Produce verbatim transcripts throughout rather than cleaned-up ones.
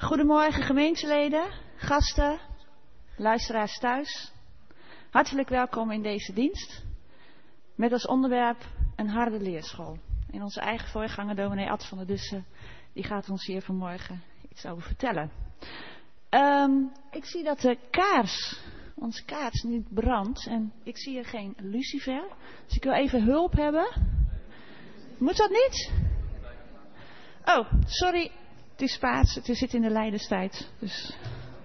Goedemorgen gemeenteleden, gasten, luisteraars thuis. Hartelijk welkom in deze dienst. Met als onderwerp een harde leerschool. En onze eigen voorganger, dominee Ad van der Dussen, die gaat ons hier vanmorgen iets over vertellen. Um, ik zie dat de kaars, onze kaars, niet brandt. En ik zie hier geen lucifer. Dus ik wil even hulp hebben. Moet dat niet? Oh, sorry. Het is paas, het zit in de lijdenstijd. Dus.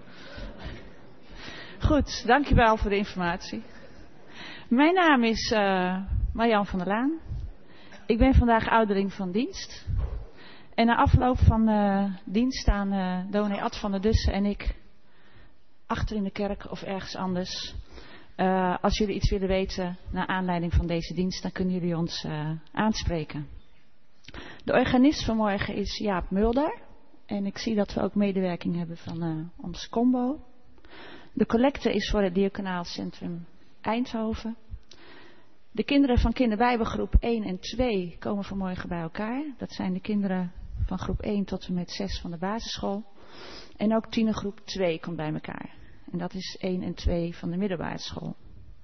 Goed, dankjewel voor de informatie. Mijn naam is uh, Marjan van der Laan. Ik ben vandaag ouderling van dienst. En na afloop van uh, dienst staan uh, dominee Ad van der Dussen en ik achter in de kerk of ergens anders. Uh, als jullie iets willen weten naar aanleiding van deze dienst, dan kunnen jullie ons uh, aanspreken. De organist vanmorgen is Jaap Mulder. En ik zie dat we ook medewerking hebben van uh, ons combo. De collecte is voor het Diaconaal Centrum Eindhoven. De kinderen van kinderbijbelgroep één en twee komen vanmorgen bij elkaar. Dat zijn de kinderen van groep één tot en met zes van de basisschool. En ook tienergroep twee komt bij elkaar. En dat is één en twee van de middelbare school.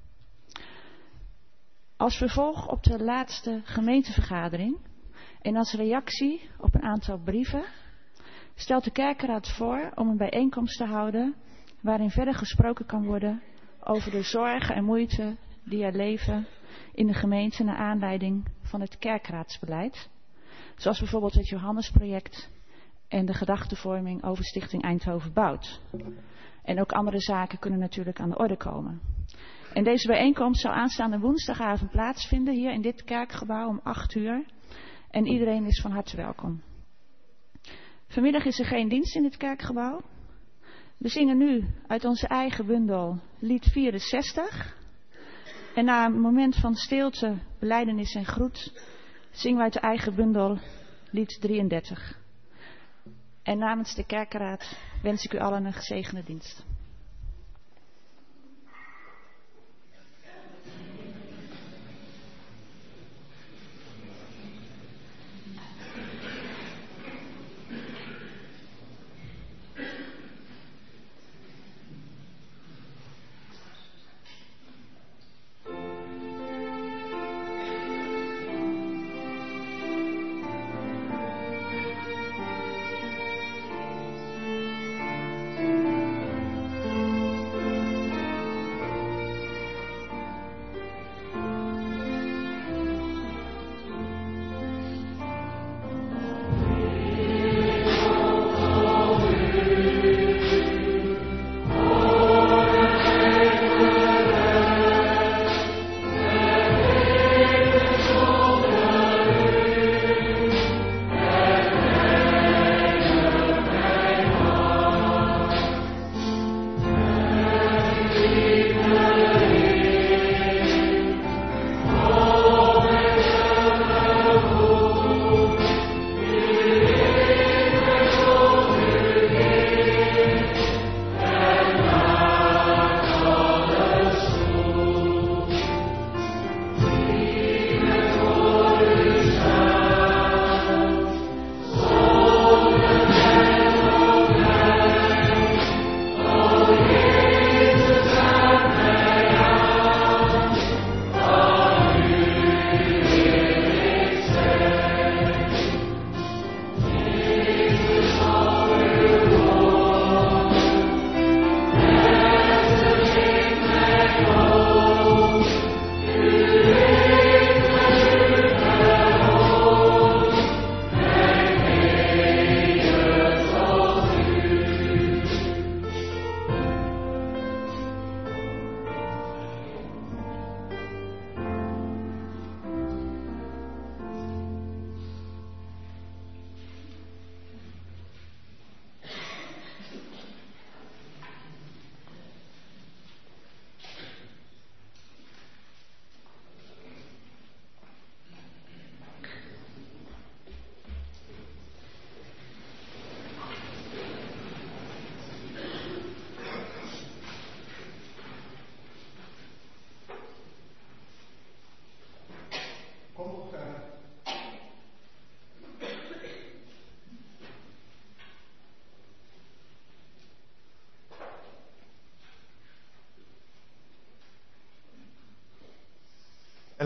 Als vervolg op de laatste gemeentevergadering en als reactie op een aantal brieven stelt de kerkenraad voor om een bijeenkomst te houden waarin verder gesproken kan worden over de zorgen en moeite die er leven in de gemeente naar aanleiding van het kerkraadsbeleid. Zoals bijvoorbeeld het Johannesproject en de gedachtevorming over Stichting Eindhoven Bouwt. En ook andere zaken kunnen natuurlijk aan de orde komen. En deze bijeenkomst zal aanstaande woensdagavond plaatsvinden hier in dit kerkgebouw om acht uur. En iedereen is van harte welkom. Vanmiddag is er geen dienst in dit kerkgebouw. We zingen nu uit onze eigen bundel lied vierenzestig. En na een moment van stilte, belijdenis en groet zingen we uit de eigen bundel lied drieëndertig. En namens de kerkenraad wens ik u allen een gezegende dienst. Thank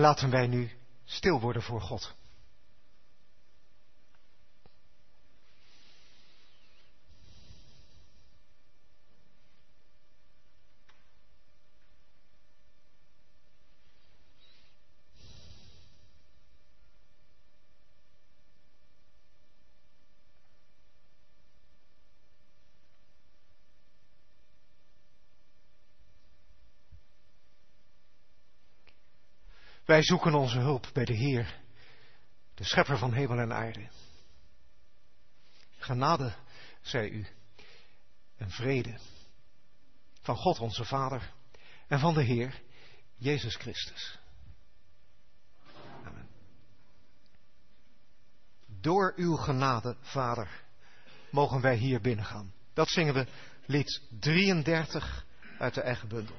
laten wij nu stil worden voor God. Wij zoeken onze hulp bij de Heer, de schepper van hemel en aarde. Genade, zij u, en vrede van God onze Vader en van de Heer Jezus Christus. Amen. Door uw genade, Vader, mogen wij hier binnengaan. Dat zingen we lied drieëndertig uit de eigen bundel.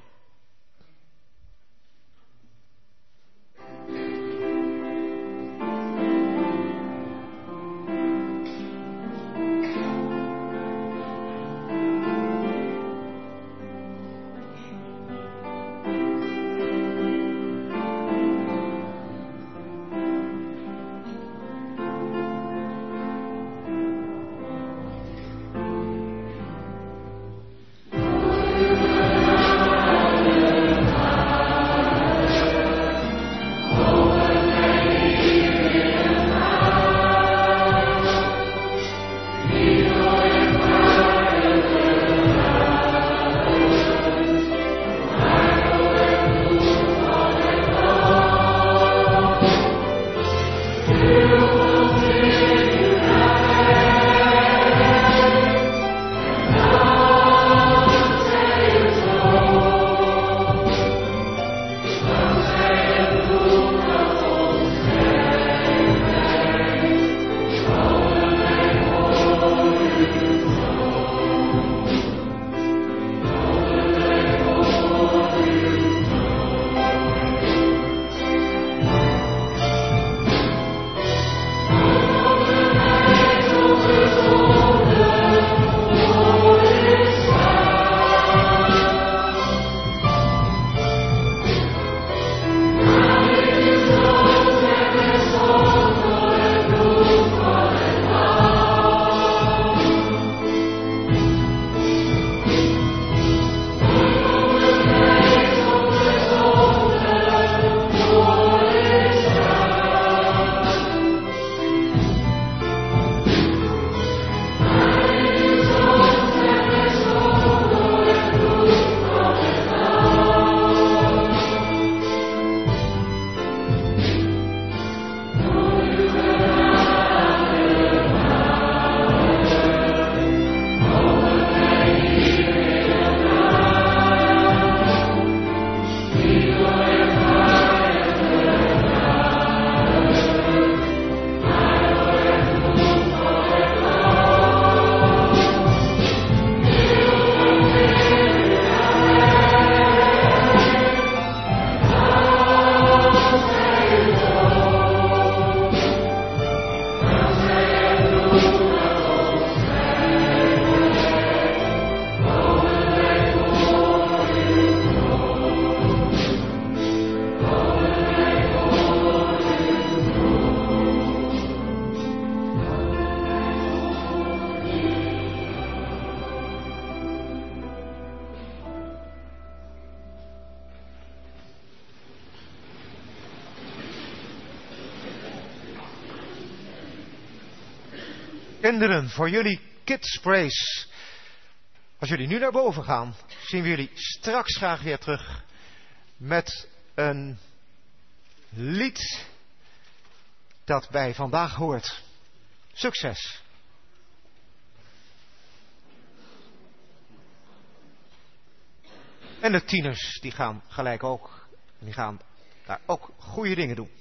Kinderen, voor jullie Kids Praise. Als jullie nu naar boven gaan, zien we jullie straks graag weer terug met een lied dat bij vandaag hoort. Succes! En de tieners, die gaan gelijk ook, die gaan daar ook goede dingen doen.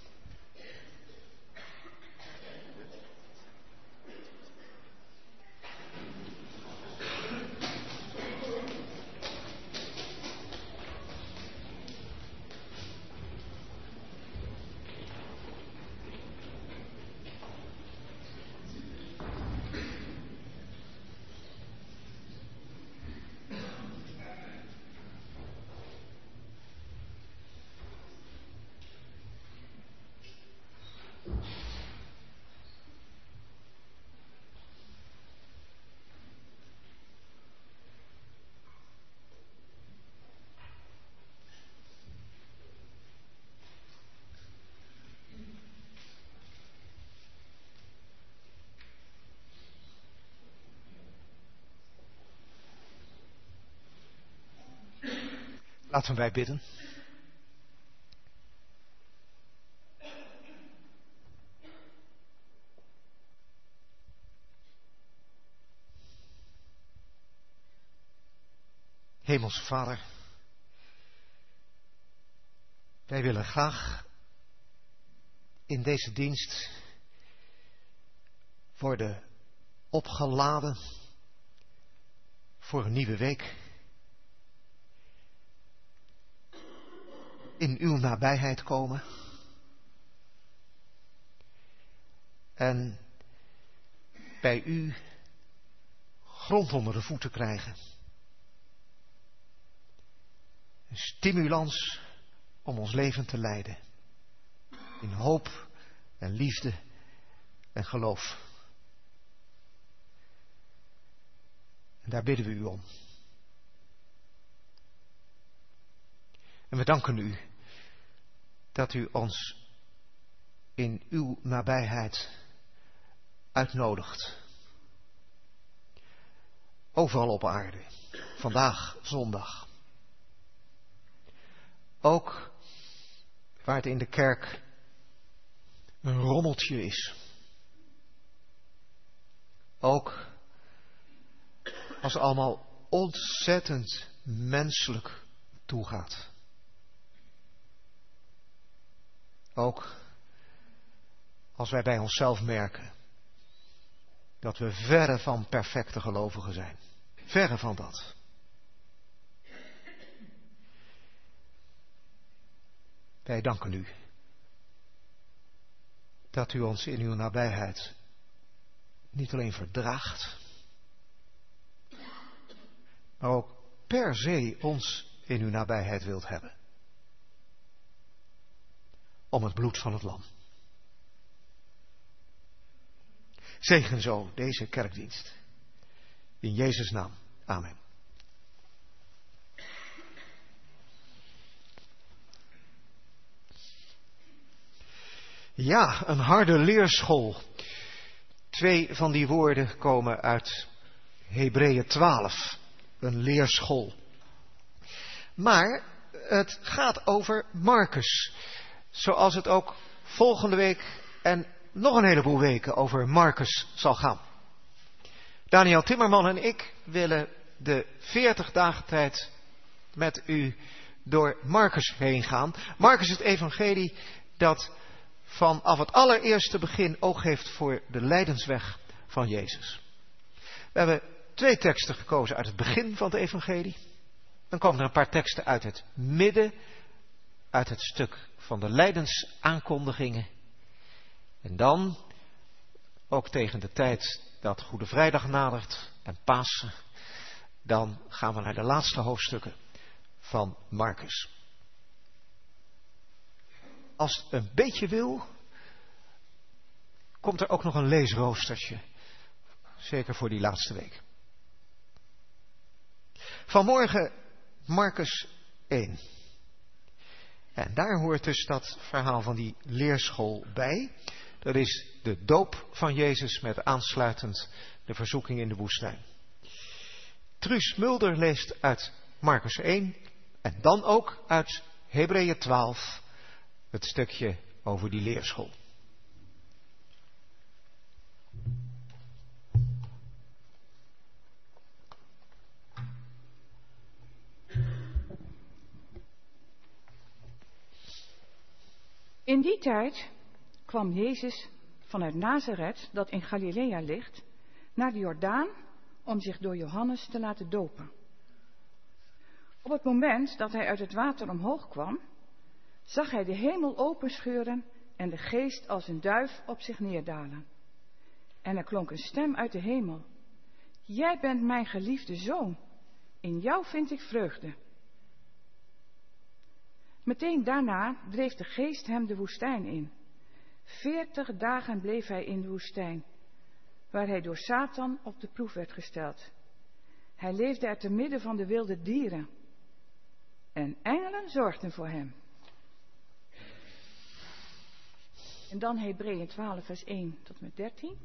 Laten wij bidden. Hemelse Vader, wij willen graag in deze dienst worden opgeladen voor een nieuwe week. In uw nabijheid komen. En bij u grond onder de voeten krijgen. Een stimulans om ons leven te leiden. In hoop en liefde en geloof. En daar bidden we u om. En we danken u dat u ons in uw nabijheid uitnodigt. Overal op aarde. Vandaag zondag. Ook waar het in de kerk een rommeltje is. Ook als het allemaal ontzettend menselijk toegaat. Ook als wij bij onszelf merken dat we verre van perfecte gelovigen zijn. Verre van dat. Wij danken u dat u ons in uw nabijheid niet alleen verdraagt, maar ook per se ons in uw nabijheid wilt hebben. Om het bloed van het lam. Zegen zo deze kerkdienst. In Jezus' naam. Amen. Ja, een harde leerschool. Twee van die woorden komen uit Hebreeën twaalf. Een leerschool. Maar het gaat over Marcus. Zoals het ook volgende week en nog een heleboel weken over Marcus zal gaan. Daniel Timmerman en ik willen de veertig dagen tijd met u door Marcus heen gaan. Marcus is het evangelie dat vanaf het allereerste begin oog heeft voor de lijdensweg van Jezus. We hebben twee teksten gekozen uit het begin van het evangelie. Dan komen er een paar teksten uit het midden, uit het stuk van de lijdensaankondigingen. En dan, ook tegen de tijd dat Goede Vrijdag nadert en Pasen, dan gaan we naar de laatste hoofdstukken van Marcus. Als het een beetje wil, komt er ook nog een leesroostertje. Zeker voor die laatste week. Vanmorgen Marcus één. En daar hoort dus dat verhaal van die leerschool bij. Dat is de doop van Jezus met aansluitend de verzoeking in de woestijn. Truus Mulder leest uit Marcus één en dan ook uit Hebreeën twaalf het stukje over die leerschool. In die tijd kwam Jezus vanuit Nazareth, dat in Galilea ligt, naar de Jordaan om zich door Johannes te laten dopen. Op het moment dat hij uit het water omhoog kwam, zag hij de hemel openscheuren en de geest als een duif op zich neerdalen. En er klonk een stem uit de hemel. Jij bent mijn geliefde zoon, in jou vind ik vreugde. Meteen daarna dreef de geest hem de woestijn in. Veertig dagen bleef hij in de woestijn, waar hij door Satan op de proef werd gesteld. Hij leefde er te midden van de wilde dieren. En engelen zorgden voor hem. En dan Hebreeën twaalf vers één tot met dertien.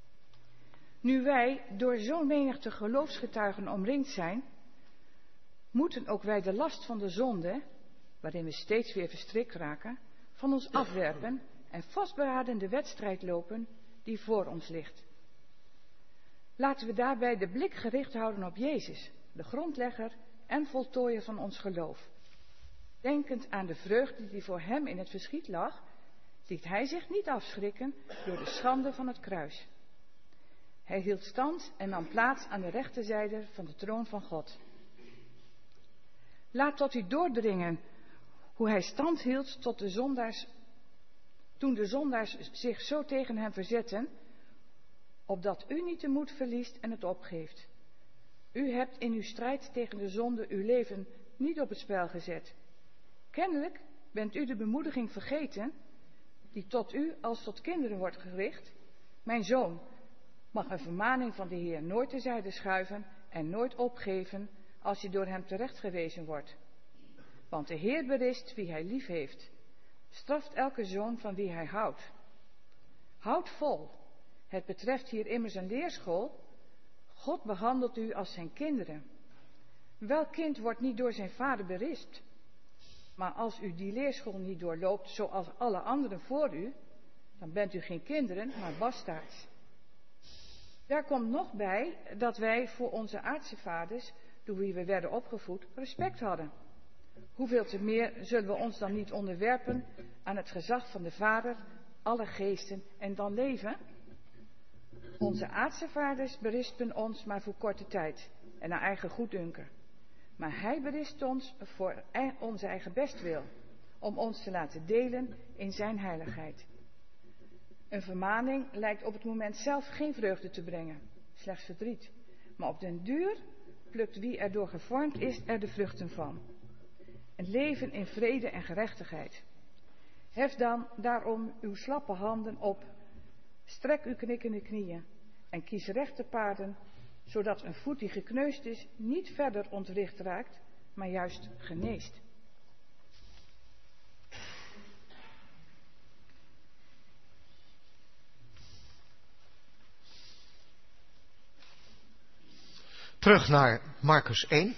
Nu wij door zo'n menigte geloofsgetuigen omringd zijn, moeten ook wij de last van de zonde, waarin we steeds weer verstrikt raken, van ons afwerpen en vastberaden de wedstrijd lopen die voor ons ligt. Laten we daarbij de blik gericht houden op Jezus, de grondlegger en voltooier van ons geloof. Denkend aan de vreugde die voor hem in het verschiet lag, liet hij zich niet afschrikken door de schande van het kruis. Hij hield stand en nam plaats aan de rechterzijde van de troon van God. Laat tot u doordringen hoe hij stand hield tot de zondaars, toen de zondaars zich zo tegen hem verzetten, opdat u niet de moed verliest en het opgeeft. U hebt in uw strijd tegen de zonde uw leven niet op het spel gezet. Kennelijk bent u de bemoediging vergeten, die tot u als tot kinderen wordt gericht. Mijn zoon, mag een vermaning van de Heer nooit terzijde schuiven en nooit opgeven als je door hem terechtgewezen wordt. Want de Heer berist wie hij lief heeft, straft elke zoon van wie hij houdt. Houd vol, het betreft hier immers een leerschool. God behandelt u als zijn kinderen. Welk kind wordt niet door zijn vader berispt? Maar als u die leerschool niet doorloopt zoals alle anderen voor u, dan bent u geen kinderen, maar bastaards. Daar komt nog bij dat wij voor onze aardse vaders, door wie we werden opgevoed, respect hadden. Hoeveel te meer zullen we ons dan niet onderwerpen aan het gezag van de Vader, alle geesten en dan leven? Onze aardse vaders berispen ons maar voor korte tijd en naar eigen goeddunken. Maar hij berispt ons voor onze eigen bestwil, om ons te laten delen in zijn heiligheid. Een vermaning lijkt op het moment zelf geen vreugde te brengen, slechts verdriet. Maar op den duur plukt wie erdoor gevormd is er de vruchten van. Een leven in vrede en gerechtigheid. Hef dan daarom uw slappe handen op, strek uw knikkende knieën en kies rechte paarden, zodat een voet die gekneusd is niet verder ontwricht raakt, maar juist geneest. Terug naar Marcus één.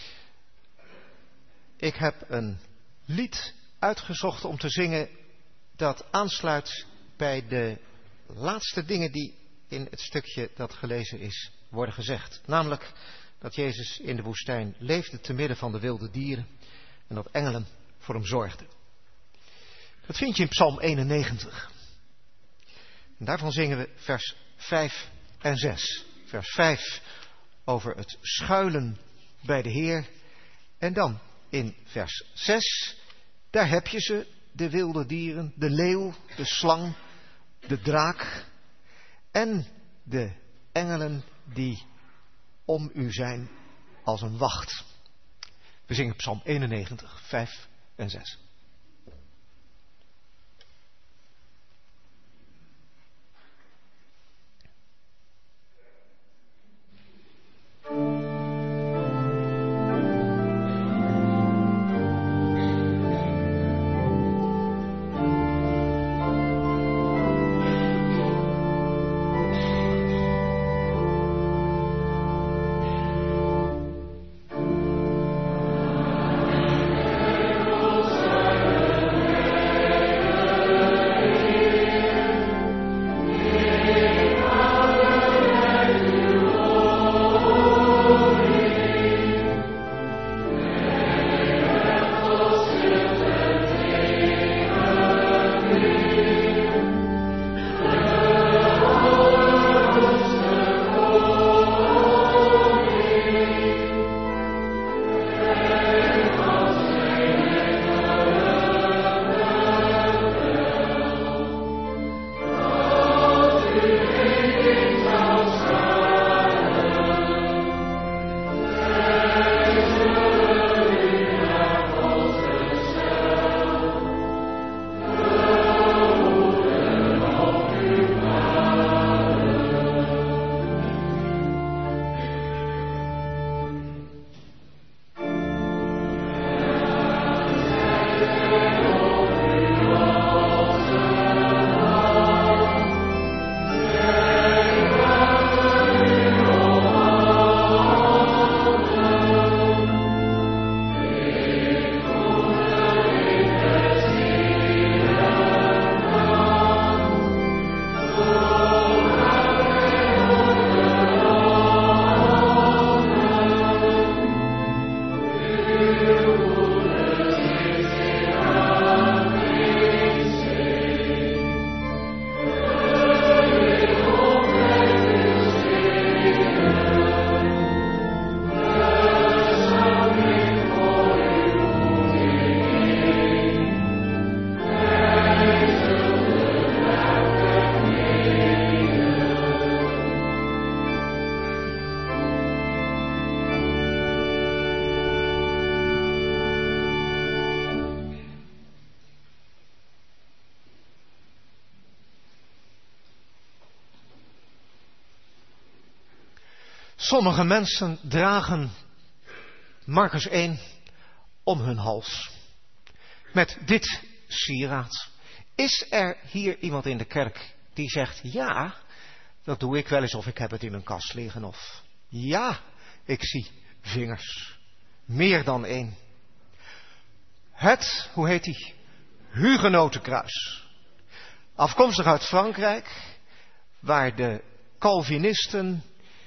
Ik heb een lied uitgezocht om te zingen dat aansluit bij de laatste dingen die in het stukje dat gelezen is worden gezegd. Namelijk dat Jezus in de woestijn leefde te midden van de wilde dieren en dat engelen voor hem zorgden. Dat vind je in Psalm eenennegentig. En daarvan zingen we vers vijf en zes. Vers vijf over het schuilen bij de Heer. En dan in vers zes, daar heb je ze, de wilde dieren, de leeuw, de slang, de draak en de engelen die om u zijn als een wacht. We zingen Psalm eenennegentig, vijf en zes. Jerusalem. Sommige mensen dragen Marcus één om hun hals. Met dit sieraad. Is er hier iemand in de kerk die zegt, ja, dat doe ik wel eens of ik heb het in een kast liggen. Of ja, ik zie vingers. Meer dan één. Het, hoe heet die? Hugenotenkruis. Afkomstig uit Frankrijk, waar de Calvinisten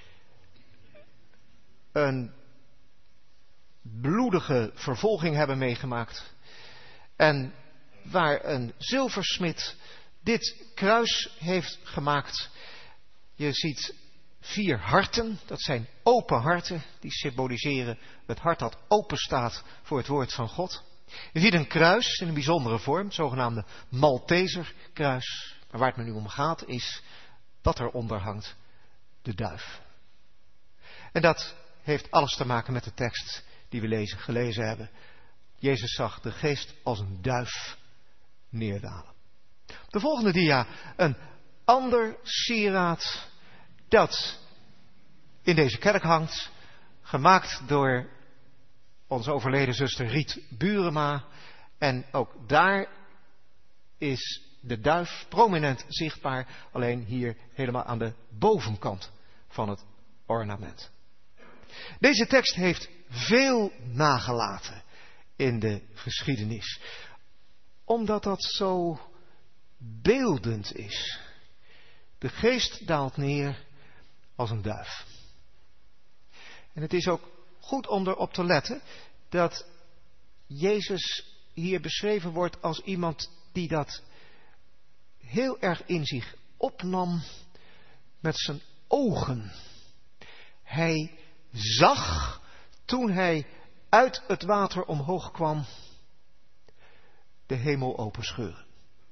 een bloedige vervolging hebben meegemaakt. En waar een zilversmid dit kruis heeft gemaakt. Je ziet vier harten, dat zijn open harten, die symboliseren het hart dat open staat voor het woord van God. Je ziet een kruis in een bijzondere vorm, het zogenaamde Malteserkruis. Maar waar het me nu om gaat is wat eronder hangt, de duif. En dat heeft alles te maken met de tekst die we lezen, gelezen hebben. Jezus zag de geest als een duif neerdalen. Op de volgende dia een ander sieraad dat in deze kerk hangt, gemaakt door onze overleden zuster Riet Burema. En ook daar is de duif prominent zichtbaar, alleen hier helemaal aan de bovenkant van het ornament. Deze tekst heeft veel nagelaten in de geschiedenis, omdat dat zo beeldend is. De geest daalt neer als een duif. En het is ook goed om erop te letten dat Jezus hier beschreven wordt als iemand die dat heel erg in zich opnam met zijn ogen. Hij zag toen hij uit het water omhoog kwam de hemel openscheuren.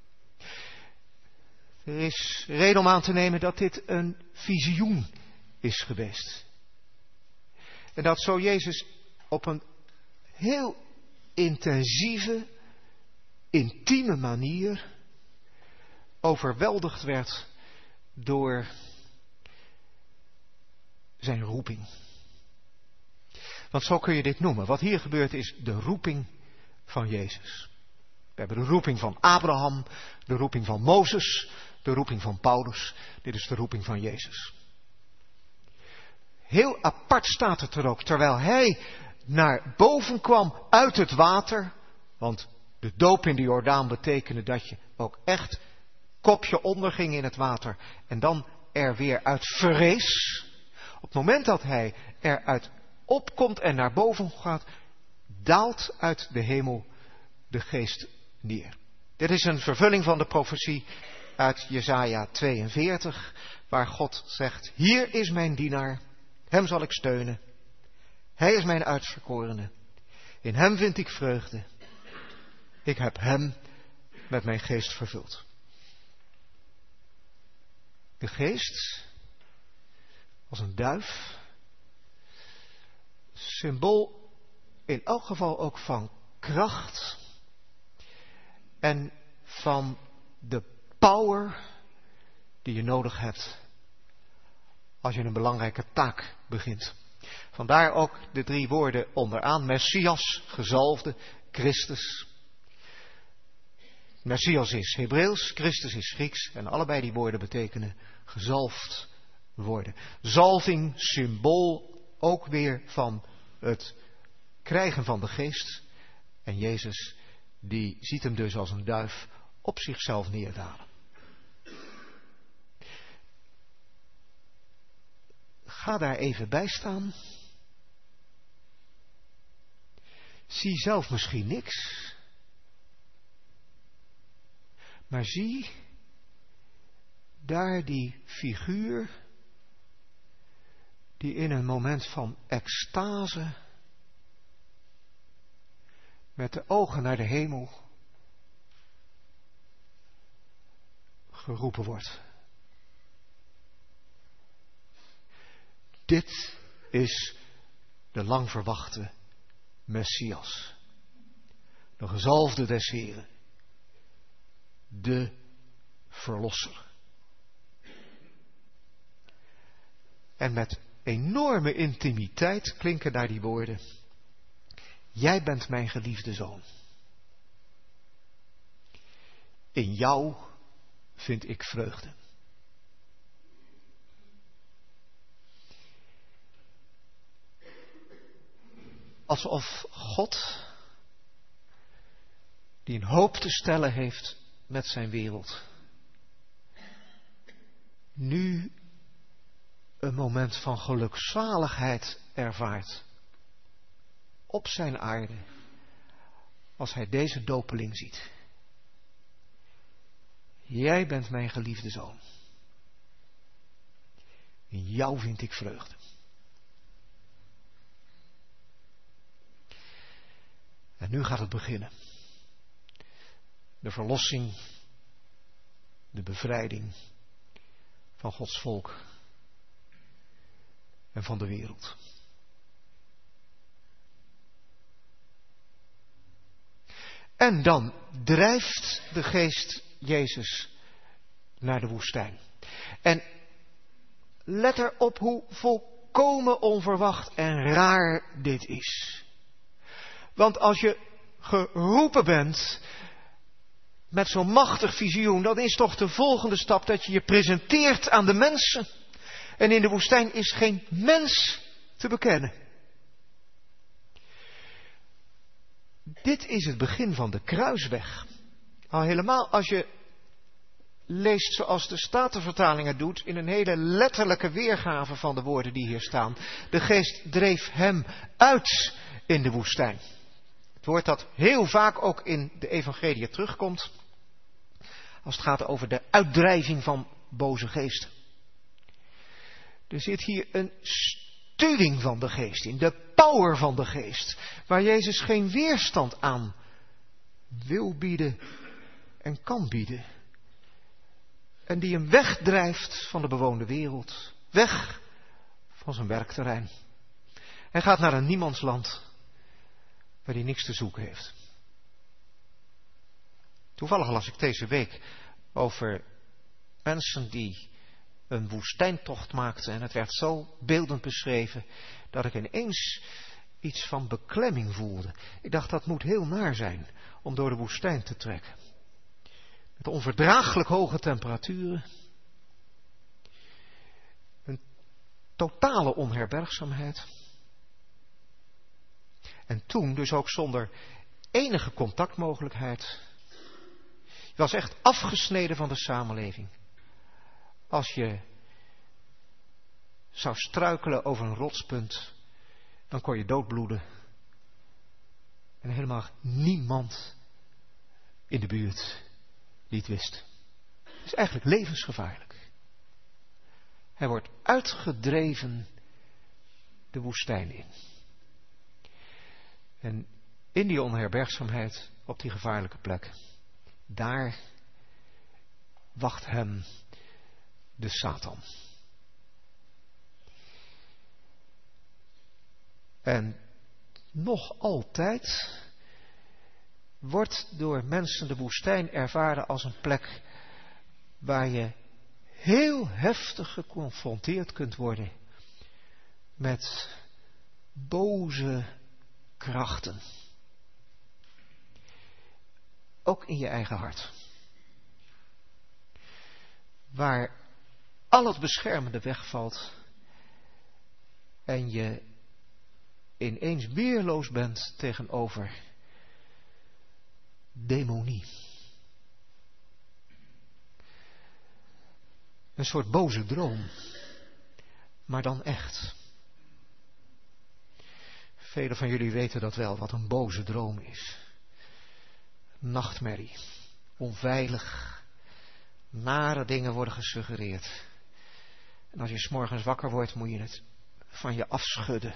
Er is reden om aan te nemen dat dit een visioen is geweest. En dat zo Jezus op een heel intensieve, intieme manier overweldigd werd door zijn roeping. Want zo kun je dit noemen. Wat hier gebeurt is de roeping van Jezus. We hebben de roeping van Abraham, de roeping van Mozes, de roeping van Paulus. Dit is de roeping van Jezus. Heel apart staat het er ook, terwijl hij naar boven kwam uit het water. Want de doop in de Jordaan betekende dat je ook echt kopje onderging in het water. En dan er weer uit verrees. Op het moment dat hij eruit opkomt en naar boven gaat, daalt uit de hemel de geest neer. Dit is een vervulling van de profetie uit Jesaja tweeënveertig, waar God zegt, hier is mijn dienaar, hem zal ik steunen. Hij is mijn uitverkorene. In hem vind ik vreugde. Ik heb hem met mijn geest vervuld. De geest als een duif. Symbool in elk geval ook van kracht. En van de power die je nodig hebt als je een belangrijke taak begint. Vandaar ook de drie woorden onderaan. Messias, gezalfde, Christus. Messias is Hebreeuws, Christus is Grieks. En allebei die woorden betekenen gezalfd worden. Zalving, symbool ook weer van het krijgen van de geest. En Jezus, die ziet hem dus als een duif op zichzelf neerdalen. Ga daar even bij staan. Zie zelf misschien niks. Maar zie daar die figuur die in een moment van extase met de ogen naar de hemel geroepen wordt. Dit is de lang verwachte Messias. De gezalfde des Heren. De Verlosser. En met enorme intimiteit klinken daar die woorden. Jij bent mijn geliefde zoon. In jou vind ik vreugde. Alsof God, die een hoop te stellen heeft met zijn wereld, nu een moment van gelukzaligheid ervaart op zijn aarde als hij deze dopeling ziet. Jij bent mijn geliefde zoon. In jou vind ik vreugde. En nu gaat het beginnen. De verlossing, de bevrijding van Gods volk en van de wereld. En dan drijft de geest Jezus naar de woestijn. En let erop hoe volkomen onverwacht en raar dit is. Want als je geroepen bent met zo'n machtig visioen, dan is toch de volgende stap dat je je presenteert aan de mensen. En in de woestijn is geen mens te bekennen. Dit is het begin van de kruisweg. Al helemaal als je leest zoals de Statenvertaling het doet, in een hele letterlijke weergave van de woorden die hier staan. De geest dreef hem uit in de woestijn. Het woord dat heel vaak ook in de evangelie terugkomt, als het gaat over de uitdrijving van boze geesten. Er zit hier een stuwing van de geest in, de power van de geest, waar Jezus geen weerstand aan wil bieden en kan bieden. En die hem wegdrijft van de bewoonde wereld, weg van zijn werkterrein. Hij gaat naar een niemandsland waar hij niks te zoeken heeft. Toevallig las ik deze week over mensen die een woestijntocht maakten. En het werd zo beeldend beschreven dat ik ineens iets van beklemming voelde. Ik dacht, dat moet heel naar zijn om door de woestijn te trekken. Met onverdraaglijk hoge temperaturen. Een totale onherbergzaamheid. En toen dus ook zonder enige contactmogelijkheid. Je was echt afgesneden van de samenleving. Als je zou struikelen over een rotspunt, dan kon je doodbloeden. En helemaal niemand in de buurt die het wist. Het is eigenlijk levensgevaarlijk. Hij wordt uitgedreven de woestijn in. En in die onherbergzaamheid, op die gevaarlijke plek, daar wacht hem de Satan. En nog altijd wordt door mensen de woestijn ervaren als een plek waar je heel heftig geconfronteerd kunt worden met boze krachten. Ook in je eigen hart. Waar al het beschermende wegvalt en je ineens weerloos bent tegenover demonie. Een soort boze droom, maar dan echt. Velen van jullie weten dat wel, wat een boze droom is. Nachtmerrie, onveilig, nare dingen worden gesuggereerd. En als je 's morgens wakker wordt, moet je het van je afschudden.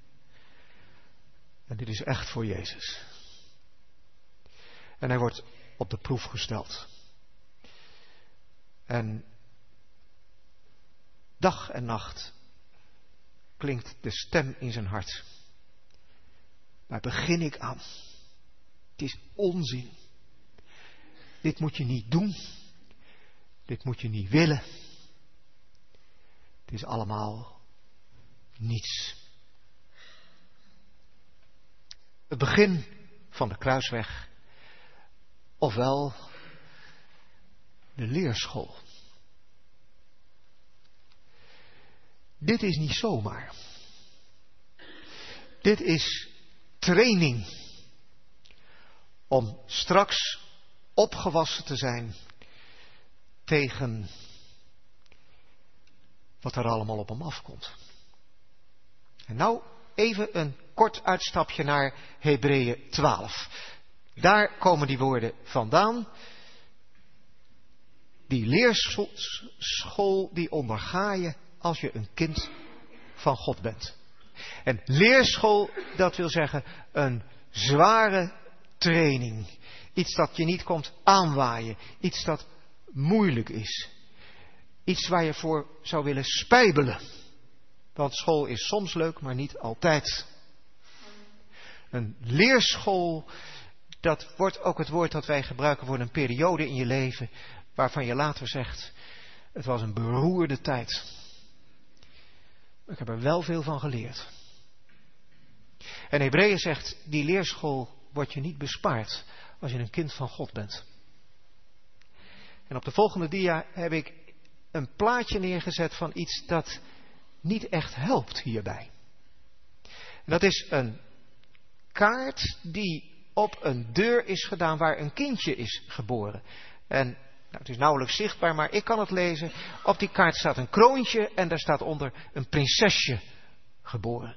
En dit is echt voor Jezus. En hij wordt op de proef gesteld. En dag en nacht klinkt de stem in zijn hart. Waar begin ik aan? Het is onzin. Dit moet je niet doen. Dit moet je niet willen. Het is allemaal niets. Het begin van de kruisweg, ofwel de leerschool. Dit is niet zomaar. Dit is training om straks opgewassen te zijn tegen wat er allemaal op hem afkomt. En nou even een kort uitstapje naar Hebreeën twaalf. Daar komen die woorden vandaan. Die leerschool die onderga je als je een kind van God bent. En leerschool, dat wil zeggen een zware training. Iets dat je niet komt aanwaaien. Iets dat moeilijk is. Iets waar je voor zou willen spijbelen. Want school is soms leuk, maar niet altijd. Een leerschool, dat wordt ook het woord dat wij gebruiken voor een periode in je leven waarvan je later zegt, het was een beroerde tijd. Ik heb er wel veel van geleerd. En Hebreeën zegt, die leerschool wordt je niet bespaard als je een kind van God bent. En op de volgende dia heb ik een plaatje neergezet van iets dat niet echt helpt hierbij. En dat is een kaart die op een deur is gedaan waar een kindje is geboren. En nou, het is nauwelijks zichtbaar, maar ik kan het lezen. Op die kaart staat een kroontje en daar staat onder een prinsesje geboren.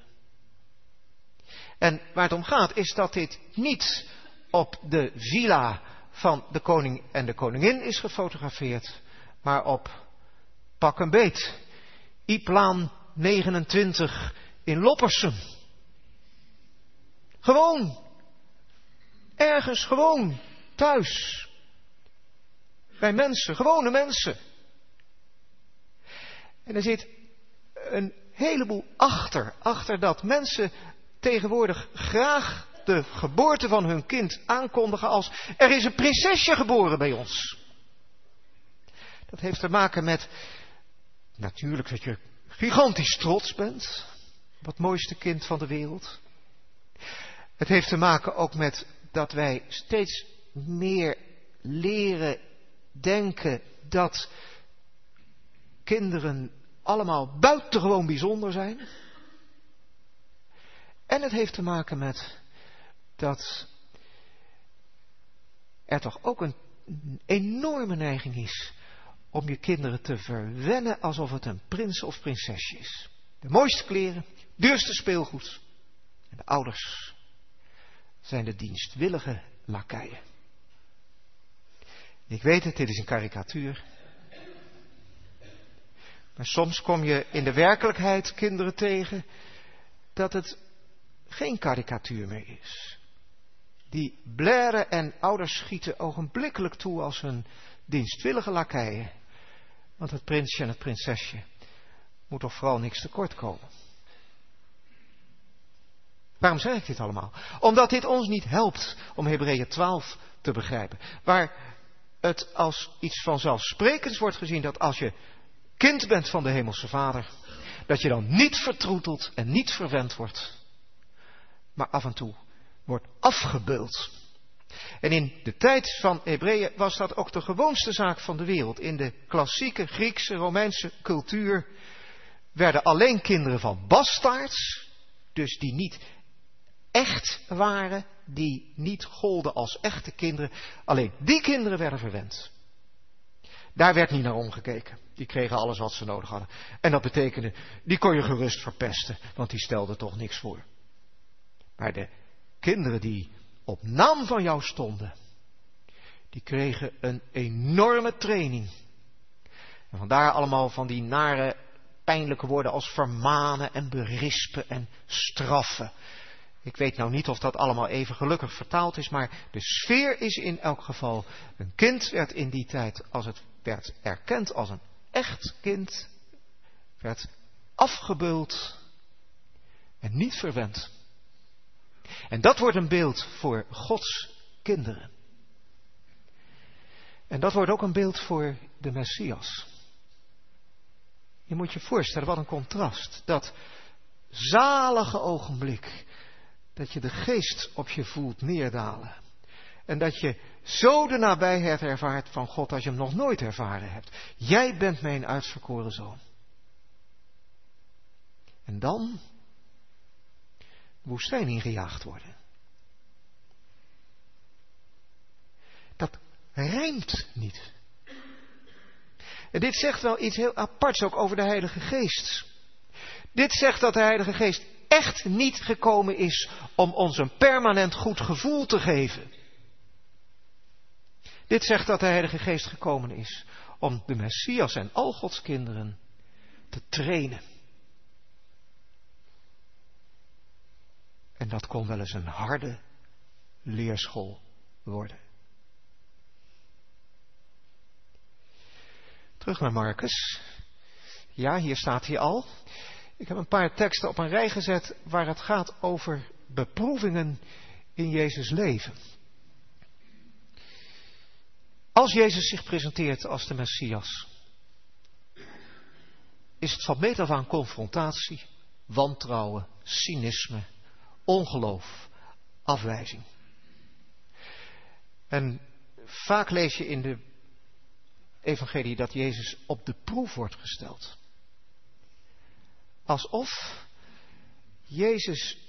En waar het om gaat is dat dit niet op de villa van de koning en de koningin is gefotografeerd, maar op pak een beet, Iplaan negenentwintig in Loppersum. Gewoon, ergens gewoon, thuis. Bij mensen, gewone mensen. En er zit een heleboel achter. Achter dat mensen tegenwoordig graag de geboorte van hun kind aankondigen als er is een prinsesje geboren bij ons. Dat heeft te maken met natuurlijk dat je gigantisch trots bent op het mooiste kind van de wereld. Het heeft te maken ook met dat wij steeds meer leren denken dat kinderen allemaal buitengewoon bijzonder zijn. En het heeft te maken met dat er toch ook een enorme neiging is om je kinderen te verwennen alsof het een prins of prinsesje is. De mooiste kleren, duurste speelgoed. En de ouders zijn de dienstwillige lakeien. Ik weet het, dit is een karikatuur. Maar soms kom je in de werkelijkheid kinderen tegen dat het geen karikatuur meer is. Die blaren en ouders schieten ogenblikkelijk toe als hun dienstwillige lakeien. Want het prinsje en het prinsesje moet toch vooral niks tekort komen. Waarom zeg ik dit allemaal? Omdat dit ons niet helpt om Hebreeën twaalf te begrijpen. Waar het als iets vanzelfsprekends wordt gezien dat als je kind bent van de Hemelse Vader, dat je dan niet vertroeteld en niet verwend wordt, maar af en toe wordt afgebeuld. En in de tijd van Hebreeën was dat ook de gewoonste zaak van de wereld. In de klassieke Griekse, Romeinse cultuur werden alleen kinderen van bastaards, dus die niet echt waren, die niet golden als echte kinderen, alleen die kinderen werden verwend. Daar werd niet naar omgekeken. Die kregen alles wat ze nodig hadden. En dat betekende, die kon je gerust verpesten, want die stelden toch niks voor. Maar de kinderen die op naam van jou stonden, die kregen een enorme training. En vandaar allemaal van die nare, pijnlijke woorden als vermanen en berispen en straffen. Ik weet nou niet of dat allemaal even gelukkig vertaald is, maar de sfeer is in elk geval, een kind werd in die tijd, als het werd erkend als een echt kind, werd afgebeuld en niet verwend. En dat wordt een beeld voor Gods kinderen. En dat wordt ook een beeld voor de Messias. Je moet je voorstellen, wat een contrast. Dat zalige ogenblik dat je de geest op je voelt neerdalen. En dat je zo de nabijheid ervaart van God als je hem nog nooit ervaren hebt. Jij bent mijn uitverkoren zoon. En dan de woestijn ingejaagd worden. Dat rijmt niet. En dit zegt wel iets heel aparts ook over de Heilige Geest. Dit zegt dat de Heilige Geest echt niet gekomen is om ons een permanent goed gevoel te geven. Dit zegt dat de Heilige Geest gekomen is om de Messias en al Gods kinderen te trainen. En dat kon wel eens een harde leerschool worden. Terug naar Marcus. Ja, hier staat hij al. Ik heb een paar teksten op een rij gezet waar het gaat over beproevingen in Jezus' leven. Als Jezus zich presenteert als de Messias, is het van meet af aan confrontatie, wantrouwen, cynisme, ongeloof, afwijzing. En vaak lees je in de evangelie dat Jezus op de proef wordt gesteld. Alsof Jezus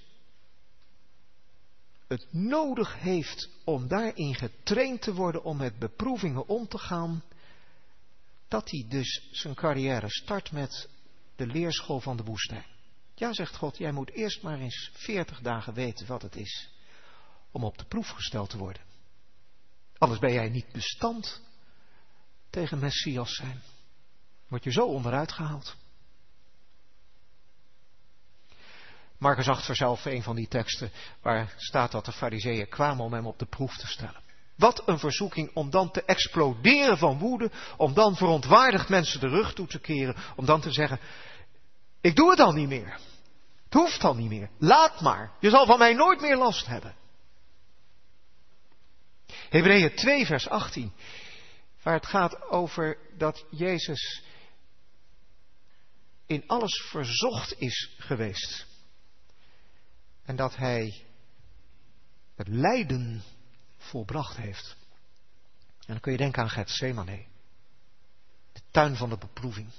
het nodig heeft om daarin getraind te worden om met beproevingen om te gaan, dat hij dus zijn carrière start met de leerschool van de woestijn. Ja, zegt God, jij moet eerst maar eens veertig dagen weten wat het is om op de proef gesteld te worden. Anders ben jij niet bestand tegen Messias zijn. Word je zo onderuit gehaald. Marcus acht vers een van die teksten waar staat dat de farizeeën kwamen om hem op de proef te stellen. Wat een verzoeking om dan te exploderen van woede, om dan verontwaardigd mensen de rug toe te keren, om dan te zeggen, ik doe het al niet meer. Het hoeft al niet meer. Laat maar. Je zal van mij nooit meer last hebben. Hebreeën twee vers achttien, waar het gaat over dat Jezus in alles verzocht is geweest. En dat hij het lijden volbracht heeft. En dan kun je denken aan Getsemane. De tuin van de beproeving.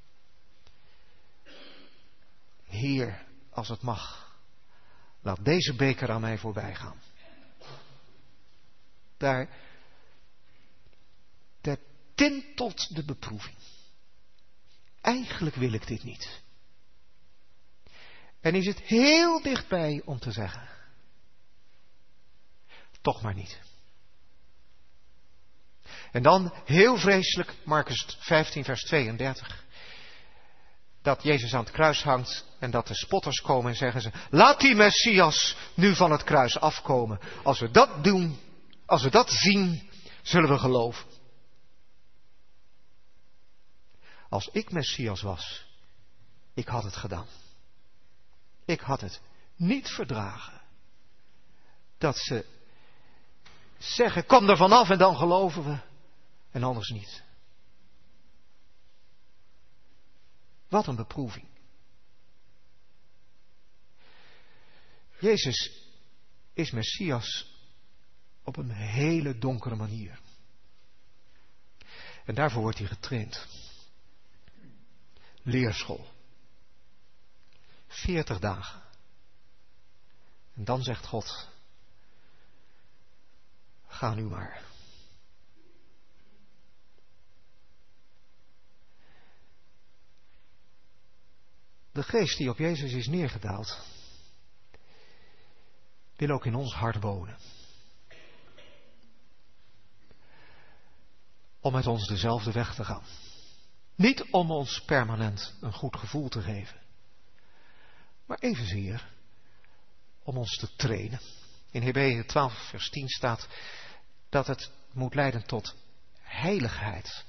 Heer, als het mag, laat deze beker aan mij voorbij gaan. Daar, daar tintelt de beproeving. Eigenlijk wil ik dit niet. En is het heel dichtbij om te zeggen, toch maar niet. En dan heel vreselijk, Marcus vijftien vers tweeëndertig. Dat Jezus aan het kruis hangt en dat de spotters komen en zeggen ze, laat die Messias nu van het kruis afkomen. Als we dat doen, als we dat zien, zullen we geloven. Als ik Messias was, ik had het gedaan. Ik had het niet verdragen dat ze zeggen, kom er vanaf en dan geloven we. En anders niet. Wat een beproeving. Jezus is Messias op een hele donkere manier. En daarvoor wordt hij getraind. Leerschool. Veertig dagen. En dan zegt God, ga nu maar. De geest die op Jezus is neergedaald, wil ook in ons hart wonen. Om met ons dezelfde weg te gaan. Niet om ons permanent een goed gevoel te geven. Maar evenzeer om ons te trainen. In Hebreeën twaalf vers tien staat dat het moet leiden tot heiligheid.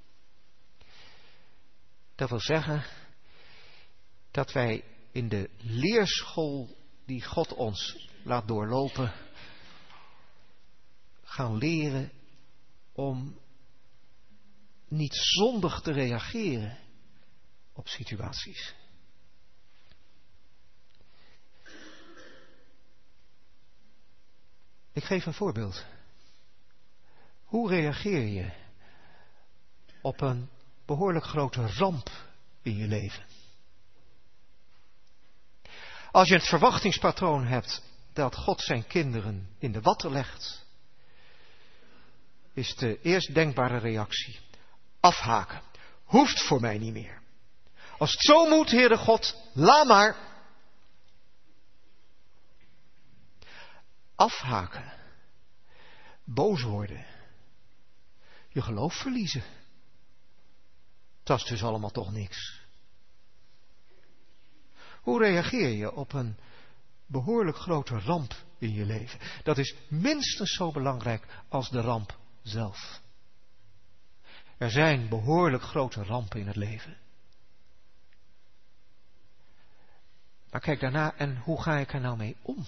Dat wil zeggen dat wij in de leerschool die God ons laat doorlopen, gaan leren om niet zondig te reageren op situaties. Ik geef een voorbeeld. Hoe reageer je op een behoorlijk grote ramp in je leven? Als je het verwachtingspatroon hebt dat God zijn kinderen in de watten legt, is de eerst denkbare reactie afhaken. Hoeft voor mij niet meer. Als het zo moet, Heere God, laat maar. Afhaken. Boos worden. Je geloof verliezen. Dat is dus allemaal toch niks. Hoe reageer je op een behoorlijk grote ramp in je leven? Dat is minstens zo belangrijk als de ramp zelf. Er zijn behoorlijk grote rampen in het leven. Maar kijk daarna, en hoe ga ik er nou mee om?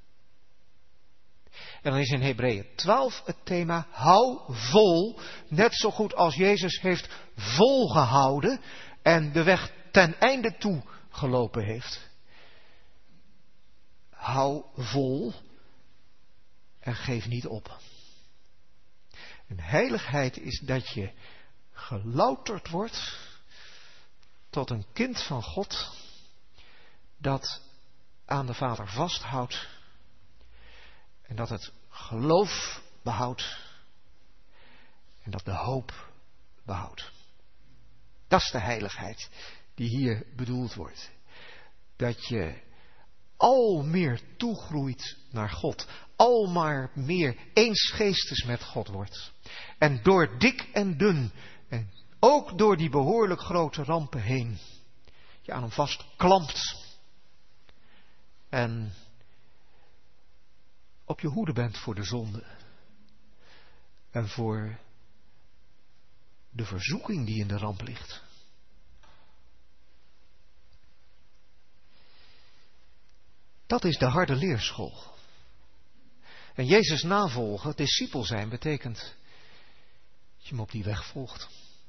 En dan is in Hebreeën twaalf het thema, hou vol, net zo goed als Jezus heeft volgehouden en de weg ten einde toe gelopen heeft. Hou vol en geef niet op. En heiligheid is dat je gelouterd wordt tot een kind van God dat aan de Vader vasthoudt en dat het geloof behoudt en dat de hoop behoudt. Dat is de heiligheid die hier bedoeld wordt. Dat je al meer toegroeit naar God. Al maar meer eensgeestes met God wordt. En door dik en dun, en ook door die behoorlijk grote rampen heen, je aan hem vastklampt. En op je hoede bent voor de zonde. En voor de verzoeking die in de ramp ligt. Dat is de harde leerschool. En Jezus navolgen, discipel zijn, betekent dat je hem op die weg volgt.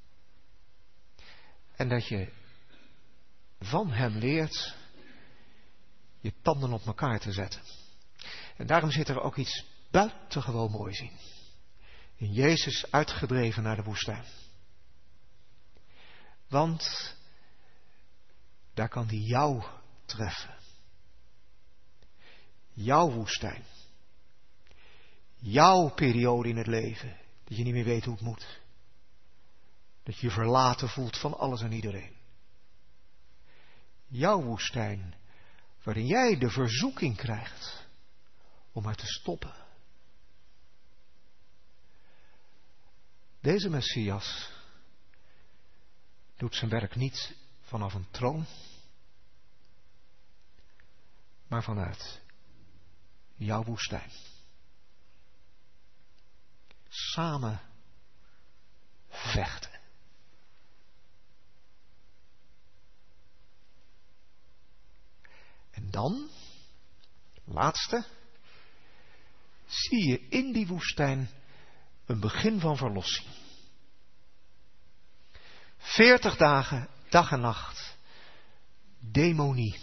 En dat je van hem leert je tanden op elkaar te zetten. En daarom zit er ook iets buitengewoon moois in. In Jezus uitgedreven naar de woestijn. Want daar kan hij jou treffen. Jouw woestijn. Jouw periode in het leven. Dat je niet meer weet hoe het moet. Dat je je verlaten voelt van alles en iedereen. Jouw woestijn. Waarin jij de verzoeking krijgt om er te stoppen. Deze Messias doet zijn werk niet vanaf een troon, maar vanuit jouw woestijn. Samen vechten. En dan, laatste, zie je in die woestijn een begin van verlossing. Veertig dagen, dag en nacht, demonie.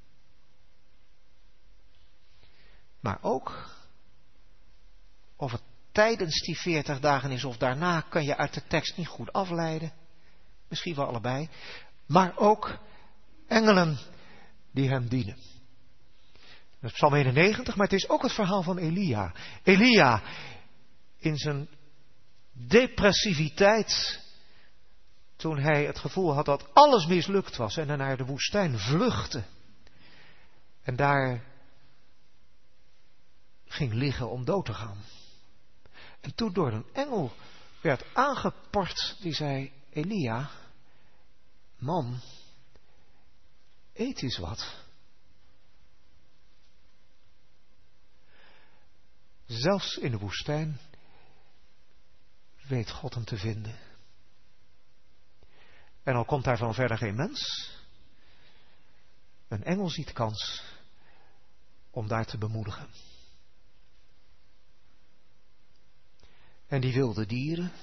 Maar ook, of het tijdens die veertig dagen is of daarna, kan je uit de tekst niet goed afleiden. Misschien wel allebei. Maar ook engelen die hem dienen. Dat is Psalm eenennegentig, maar het is ook het verhaal van Elia. Elia, in zijn depressiviteit, toen hij het gevoel had dat alles mislukt was en hij naar de woestijn vluchtte. En daar ging liggen om dood te gaan. En toen door een engel werd aangeport die zei, Elia, man, eet eens wat. Zelfs in de woestijn weet God hem te vinden. En al komt daar van verder geen mens, een engel ziet kans om daar te bemoedigen. En die wilde dieren,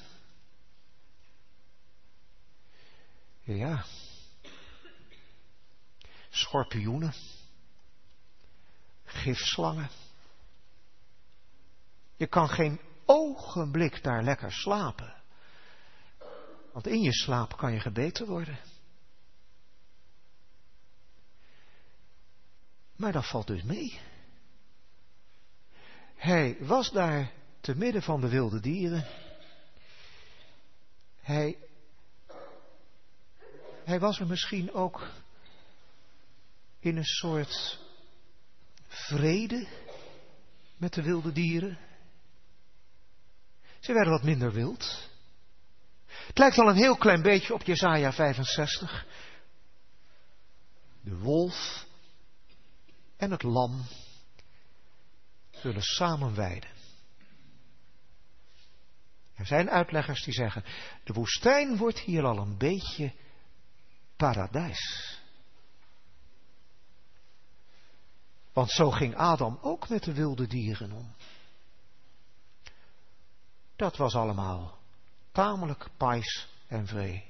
ja, schorpioenen, gifslangen, Je kan geen ogenblik daar lekker slapen. Want in je slaap kan je gebeten worden. Maar dat valt dus mee. Hij was daar te midden van de wilde dieren. Hij, hij was er misschien ook in een soort vrede met de wilde dieren. Ze werden wat minder wild. Het lijkt al een heel klein beetje op Jesaja vijfenzestig. De wolf en het lam zullen samen weiden. Er zijn uitleggers die zeggen, de woestijn wordt hier al een beetje paradijs. Want zo ging Adam ook met de wilde dieren om. Dat was allemaal tamelijk pais en vree.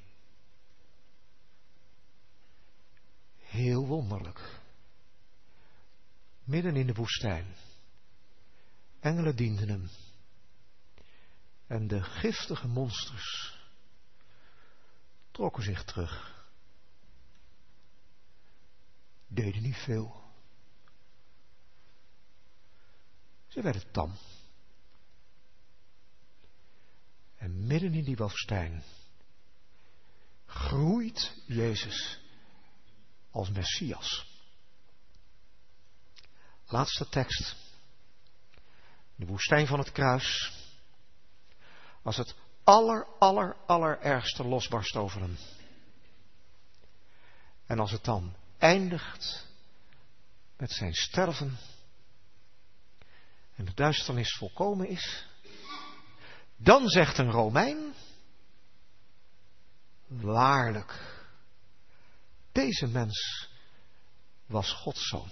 Heel wonderlijk. Midden in de woestijn. Engelen dienden hem. En de giftige monsters trokken zich terug. Deden niet veel. Ze werden tam. En midden in die woestijn groeit Jezus als Messias. Laatste tekst. De woestijn van het kruis. Als het aller, aller, allerergste losbarst over hem. En als het dan eindigt met zijn sterven en de duisternis volkomen is, dan zegt een Romein, waarlijk, deze mens was Gods zoon.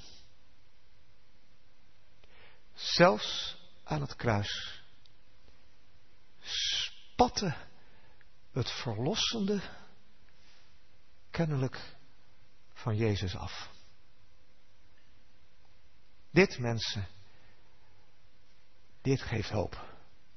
Zelfs aan het kruis spatte het verlossende kennelijk van Jezus af. Dit, mensen, dit geeft hoop.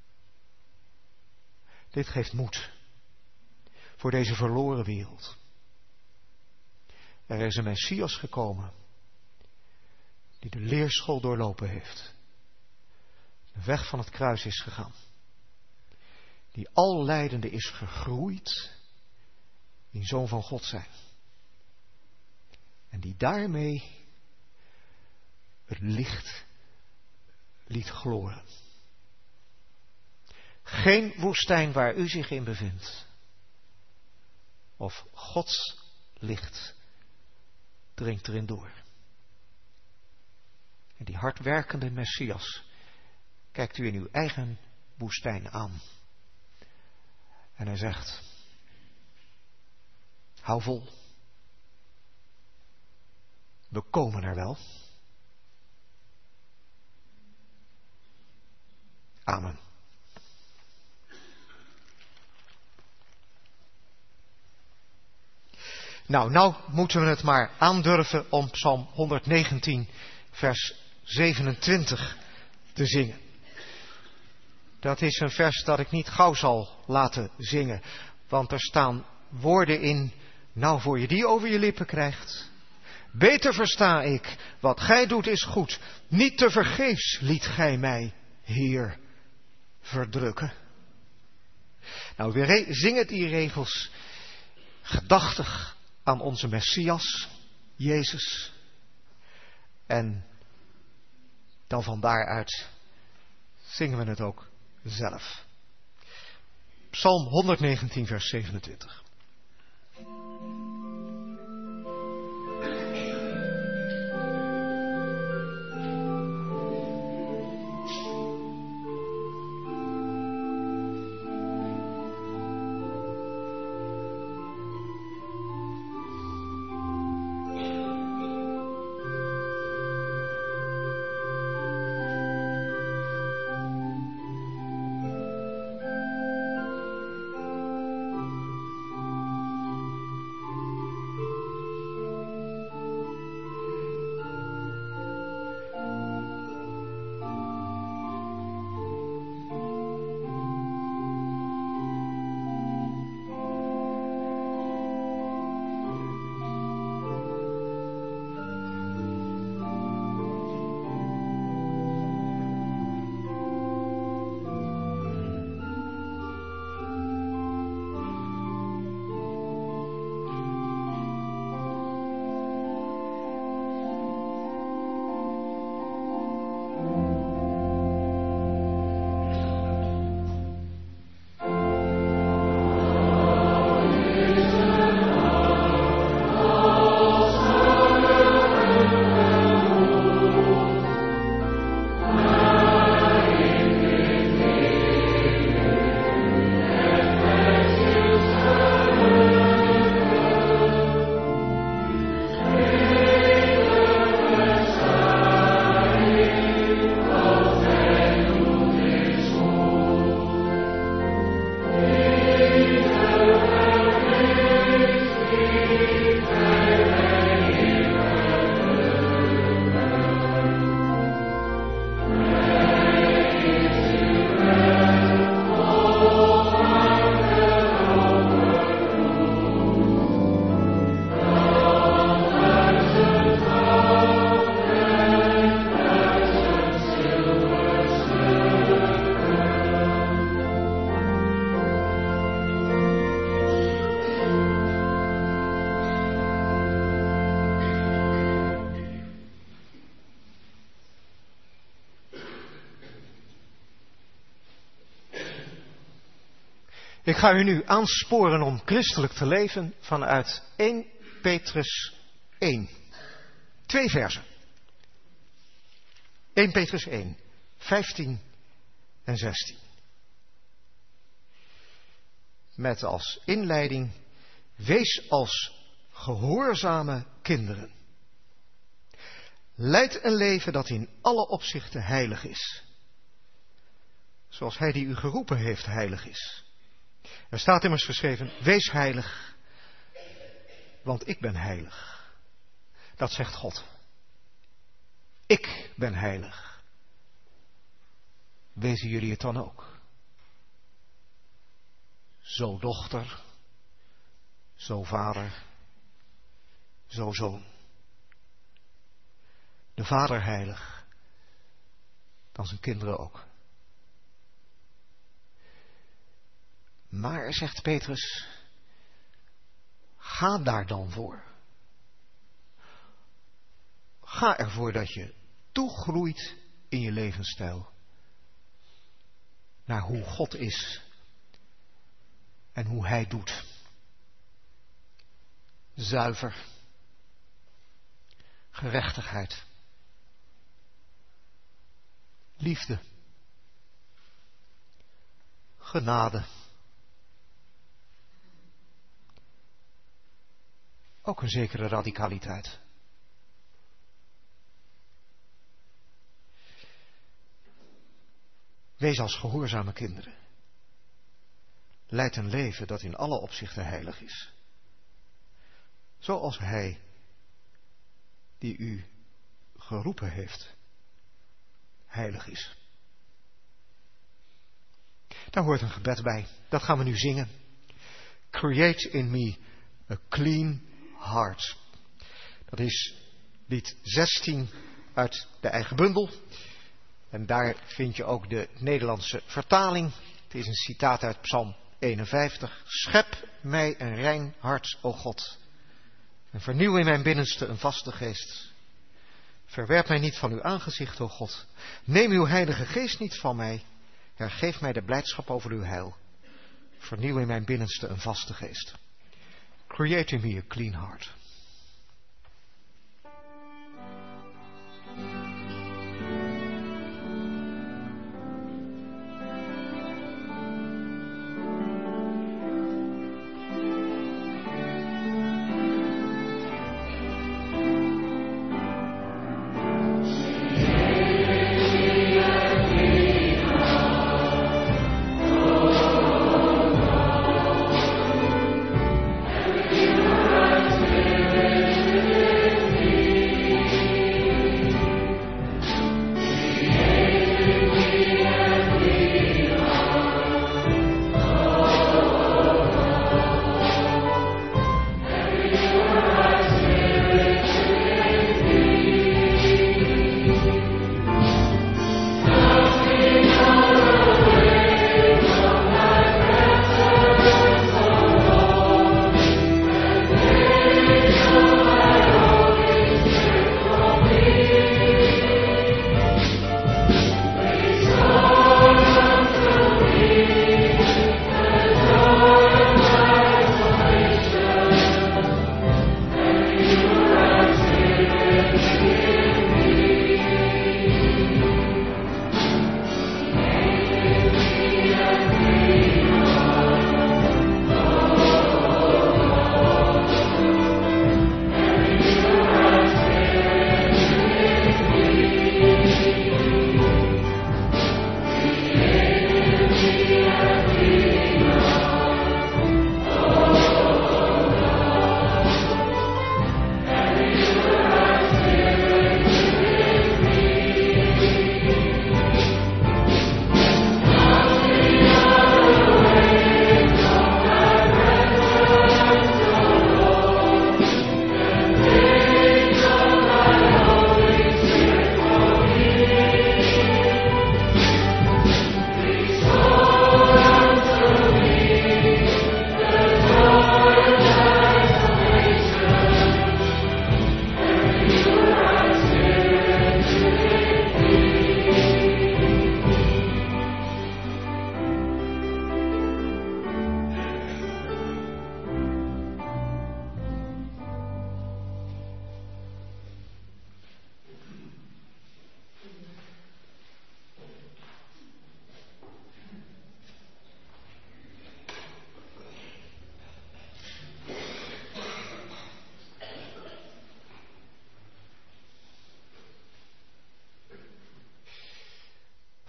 Dit geeft moed voor deze verloren wereld. Er is een Messias gekomen die de leerschool doorlopen heeft. De weg van het kruis is gegaan. Die al lijdende is gegroeid in Zoon van God zijn. En die daarmee het licht liet gloren. Geen woestijn waar u zich in bevindt. Of Gods licht dringt erin door. En die hardwerkende Messias kijkt u in uw eigen woestijn aan. En hij zegt, hou vol. We komen er wel. Amen. Nou, nou moeten we het maar aandurven om Psalm honderdnegentien, vers zevenentwintig te zingen. Dat is een vers dat ik niet gauw zal laten zingen, want er staan woorden in, nou voor je die over je lippen krijgt. Beter versta ik, wat gij doet is goed, niet te vergeefs liet gij mij, Heer, verdrukken. Nou, we zingen die regels gedachtig aan onze Messias, Jezus. En dan van daaruit zingen we het ook zelf. Psalm honderdnegentien, vers zevenentwintig. Ik ga u nu aansporen om christelijk te leven vanuit eerste Petrus één. Twee versen. eerste Petrus één, vijftien en zestien. Met als inleiding: wees als gehoorzame kinderen. Leid een leven dat in alle opzichten heilig is. Zoals hij die u geroepen heeft heilig is. Er staat immers geschreven: wees heilig, want ik ben heilig. Dat zegt God. Ik ben heilig. Wezen jullie het dan ook? Zo dochter, zo vader, zo zoon. De vader heilig, dan zijn kinderen ook. Maar, zegt Petrus, ga daar dan voor. Ga ervoor dat je toegroeit in je levensstijl naar hoe God is en hoe Hij doet. Zuiver, gerechtigheid, liefde, genade. Ook een zekere radicaliteit. Wees als gehoorzame kinderen. Leid een leven dat in alle opzichten heilig is. Zoals Hij die u geroepen heeft, heilig is. Daar hoort een gebed bij. Dat gaan we nu zingen. Create in me a clean heart. Dat is lied zestien uit de eigen bundel. En daar vind je ook de Nederlandse vertaling. Het is een citaat uit Psalm eenenvijftig. Schep mij een rein hart, o God. En vernieuw in mijn binnenste een vaste geest. Verwerp mij niet van uw aangezicht, o God. Neem uw heilige geest niet van mij. Hergeef mij de blijdschap over uw heil. Vernieuw in mijn binnenste een vaste geest. Create in me a clean heart. Thank you.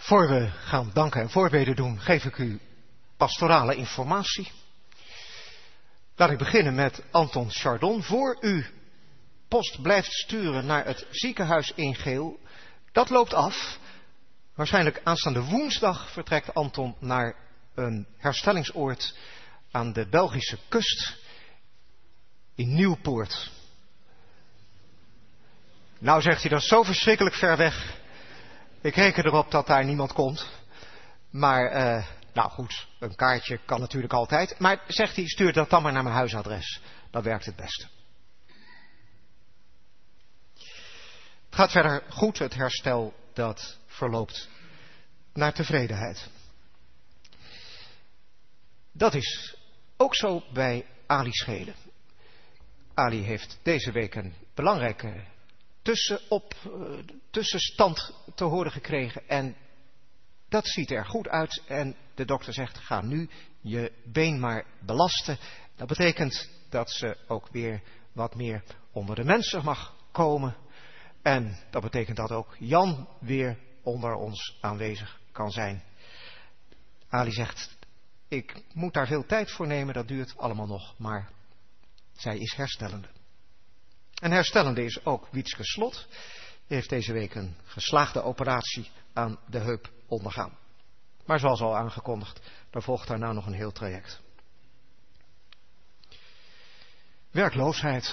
Voor we gaan danken en voorbeden doen, geef ik u pastorale informatie. Laat ik beginnen met Anton Chardon. Voor u post blijft sturen naar het ziekenhuis in Geel, dat loopt af. Waarschijnlijk aanstaande woensdag vertrekt Anton naar een herstellingsoord aan de Belgische kust in Nieuwpoort. Nou, zegt hij, dat is zo verschrikkelijk ver weg. Ik reken erop dat daar niemand komt. Maar, uh, nou goed, een kaartje kan natuurlijk altijd. Maar, zegt hij, stuur dat dan maar naar mijn huisadres. Dan werkt het beste. Het gaat verder goed, het herstel dat verloopt naar tevredenheid. Dat is ook zo bij Ali Schelen. Ali heeft deze week een belangrijke tussenop, uh, tussenstand te horen gekregen. En dat ziet er goed uit. En de dokter zegt, ga nu je been maar belasten. Dat betekent dat ze ook weer wat meer onder de mensen mag komen. En dat betekent dat ook Jan weer onder ons aanwezig kan zijn. Ali zegt, ik moet daar veel tijd voor nemen, dat duurt allemaal nog. Maar zij is herstellende. En herstellende is ook Wietske Slot. Die heeft deze week een geslaagde operatie aan de heup ondergaan. Maar zoals al aangekondigd, er volgt daarna nog een heel traject. Werkloosheid.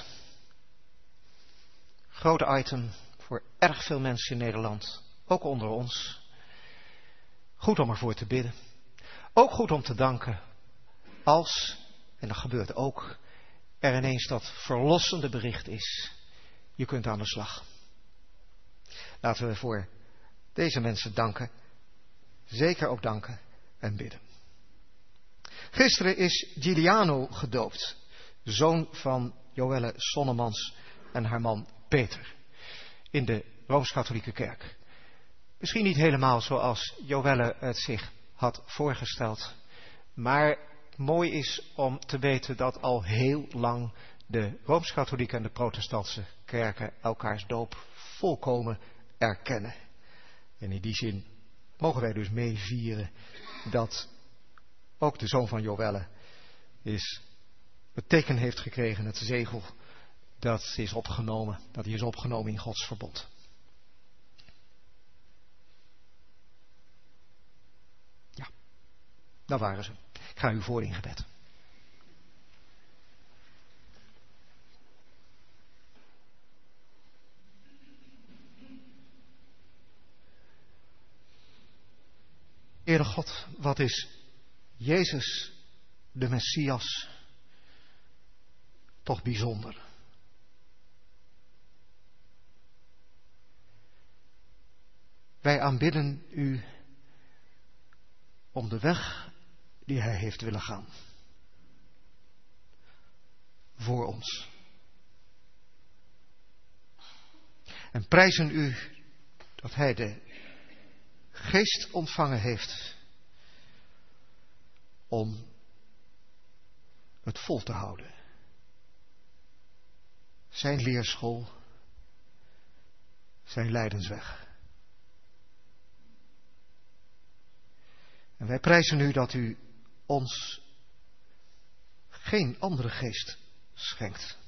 Groot item voor erg veel mensen in Nederland. Ook onder ons. Goed om ervoor te bidden. Ook goed om te danken. Als, en dat gebeurt ook, er ineens dat verlossende bericht is. Je kunt aan de slag. Laten we voor deze mensen danken. Zeker ook danken en bidden. Gisteren is Giuliano gedoopt. Zoon van Joelle Sonnemans en haar man Peter. In de Rooms-Katholieke Kerk. Misschien niet helemaal zoals Joelle het zich had voorgesteld. Maar mooi is om te weten dat al heel lang de Rooms-Katholieke en de protestantse kerken elkaars doop volkomen erkennen. En in die zin mogen wij dus meevieren dat ook de zoon van Joelle is het teken heeft gekregen, het zegel dat is opgenomen, dat hij is opgenomen in Gods verbond. Ja, daar waren ze. Ik ga u voor in gebed. Heere God, wat is Jezus, de Messias, toch bijzonder. Wij aanbidden u om de weg die hij heeft willen gaan. Voor ons. En prijzen u dat hij de geest ontvangen heeft om het vol te houden. Zijn leerschool, zijn lijdensweg. En wij prijzen u dat u ons geen andere geest schenkt.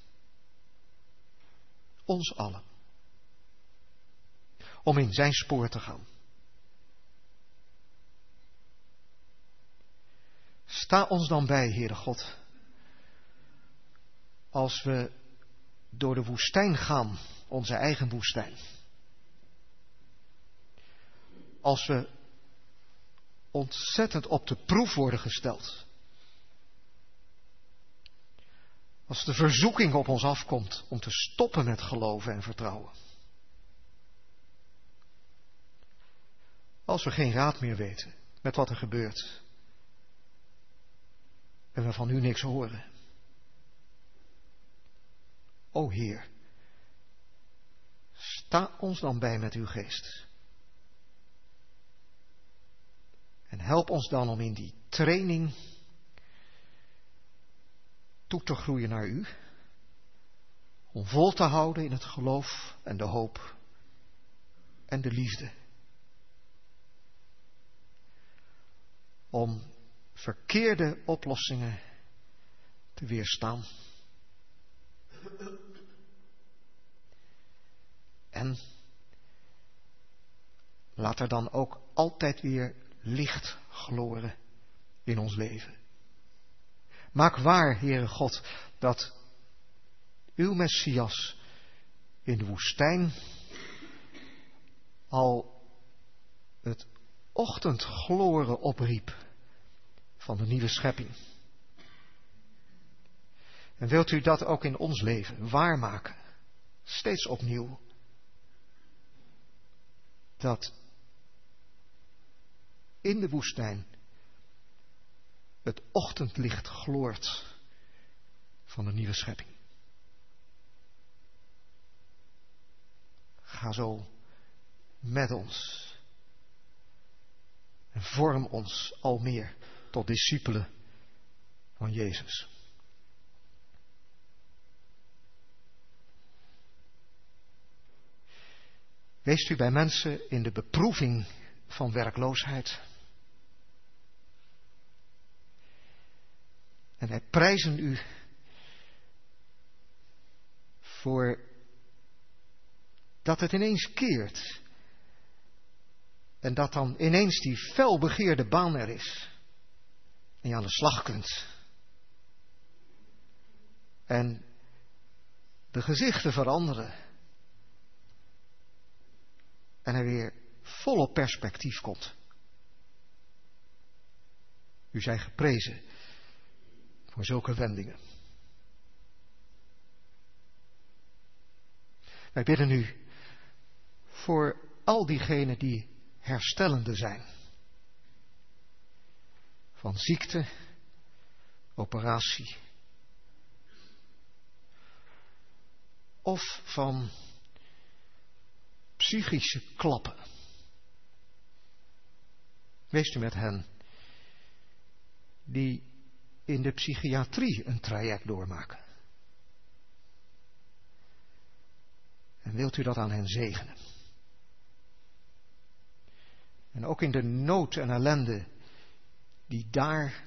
Ons allen. Om in zijn spoor te gaan. Sta ons dan bij, Heere God, als we door de woestijn gaan, onze eigen woestijn. Als we ontzettend op de proef worden gesteld. Als de verzoeking op ons afkomt om te stoppen met geloven en vertrouwen. Als we geen raad meer weten met wat er gebeurt. En we van u niks horen. O Heer, sta ons dan bij met uw geest. En help ons dan om in die training toe te groeien naar u. Om vol te houden in het geloof en de hoop en de liefde. om verkeerde oplossingen te weerstaan. En laat er dan ook altijd weer licht gloren in ons leven. Maak waar, Heere God, dat uw Messias in de woestijn al het ochtendgloren opriep van de nieuwe schepping. En wilt u dat ook in ons leven waarmaken, steeds opnieuw, dat in de woestijn het ochtendlicht gloort van de nieuwe schepping. Ga zo met ons en vorm ons al meer tot discipelen van Jezus. Weest u bij mensen in de beproeving van werkloosheid. En wij prijzen u voor dat het ineens keert. En dat dan ineens die felbegeerde baan er is. En je aan de slag kunt. En de gezichten veranderen. En er weer volop perspectief komt. U zij geprezen voor zulke wendingen. Wij bidden u voor al diegenen die herstellende zijn. Van ziekte, operatie. Of van psychische klappen. Wees u met hen die in de psychiatrie een traject doormaken. En wilt u dat aan hen zegenen. En ook in de nood en ellende die daar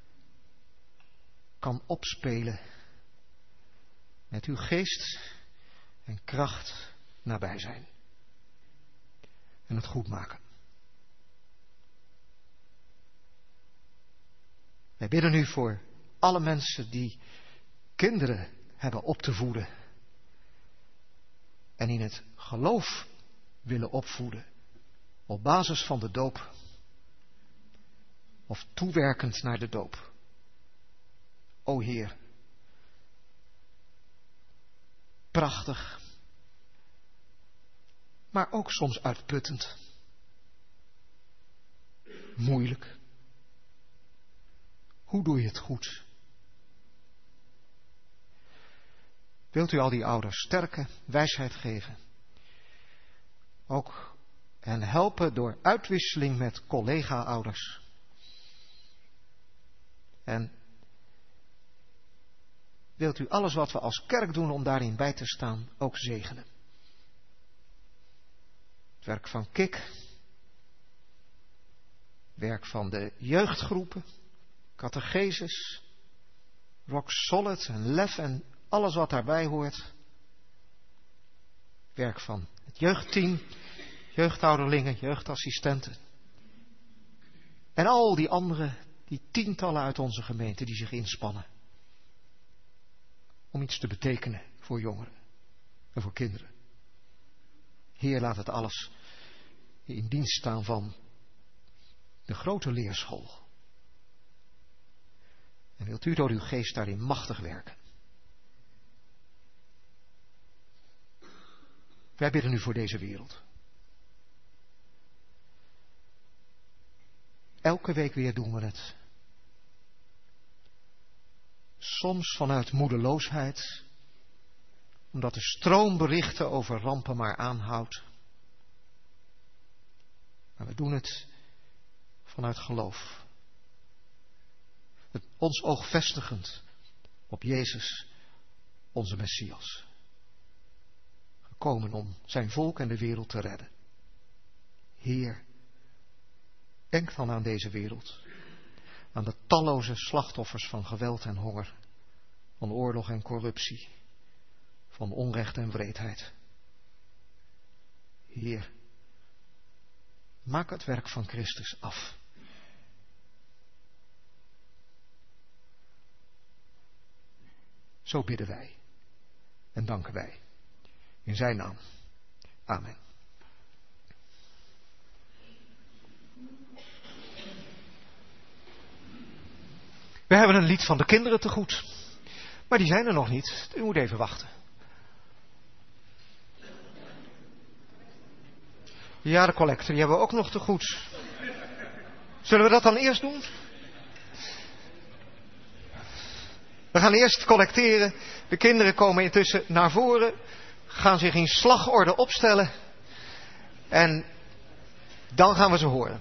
kan opspelen, met uw geest en kracht nabij zijn. En het goed maken. Wij bidden u voor alle mensen die kinderen hebben op te voeden. En in het geloof willen opvoeden. Op basis van de doop. Of toewerkend naar de doop. O Heer. Prachtig. Maar ook soms uitputtend. Moeilijk. Hoe doe je het goed? Wilt u al die ouders sterke wijsheid geven? Ook hen helpen door uitwisseling met collega-ouders. En wilt u alles wat we als kerk doen om daarin bij te staan ook zegenen? Het werk van K I K. Werk van de jeugdgroepen. Catechesis. Rock Solid en Lef en alles wat daarbij hoort. Werk van het jeugdteam. Jeugdouderlingen, jeugdassistenten. En al die anderen, die tientallen uit onze gemeente die zich inspannen. Om iets te betekenen voor jongeren en voor kinderen. Heer, laat het alles in dienst staan van de grote leerschool. En wilt u door uw geest daarin machtig werken. Wij bidden u voor deze wereld. Elke week weer doen we het. Soms vanuit moedeloosheid, omdat de stroom berichten over rampen maar aanhoudt. Maar we doen het vanuit geloof. Het ons oog vestigend op Jezus, onze Messias. Gekomen om zijn volk en de wereld te redden. Heer, denk dan aan deze wereld. aan de talloze slachtoffers van geweld en honger, van oorlog en corruptie, van onrecht en wreedheid. Heer, maak het werk van Christus af. Zo bidden wij en danken wij. In zijn naam. Amen. We hebben een lied van de kinderen te goed. Maar die zijn er nog niet. U moet even wachten. Ja, de collecte, die hebben we ook nog te goed. Zullen we dat dan eerst doen? We gaan eerst collecteren. De kinderen komen intussen naar voren. Gaan zich in slagorde opstellen. En dan gaan we ze horen.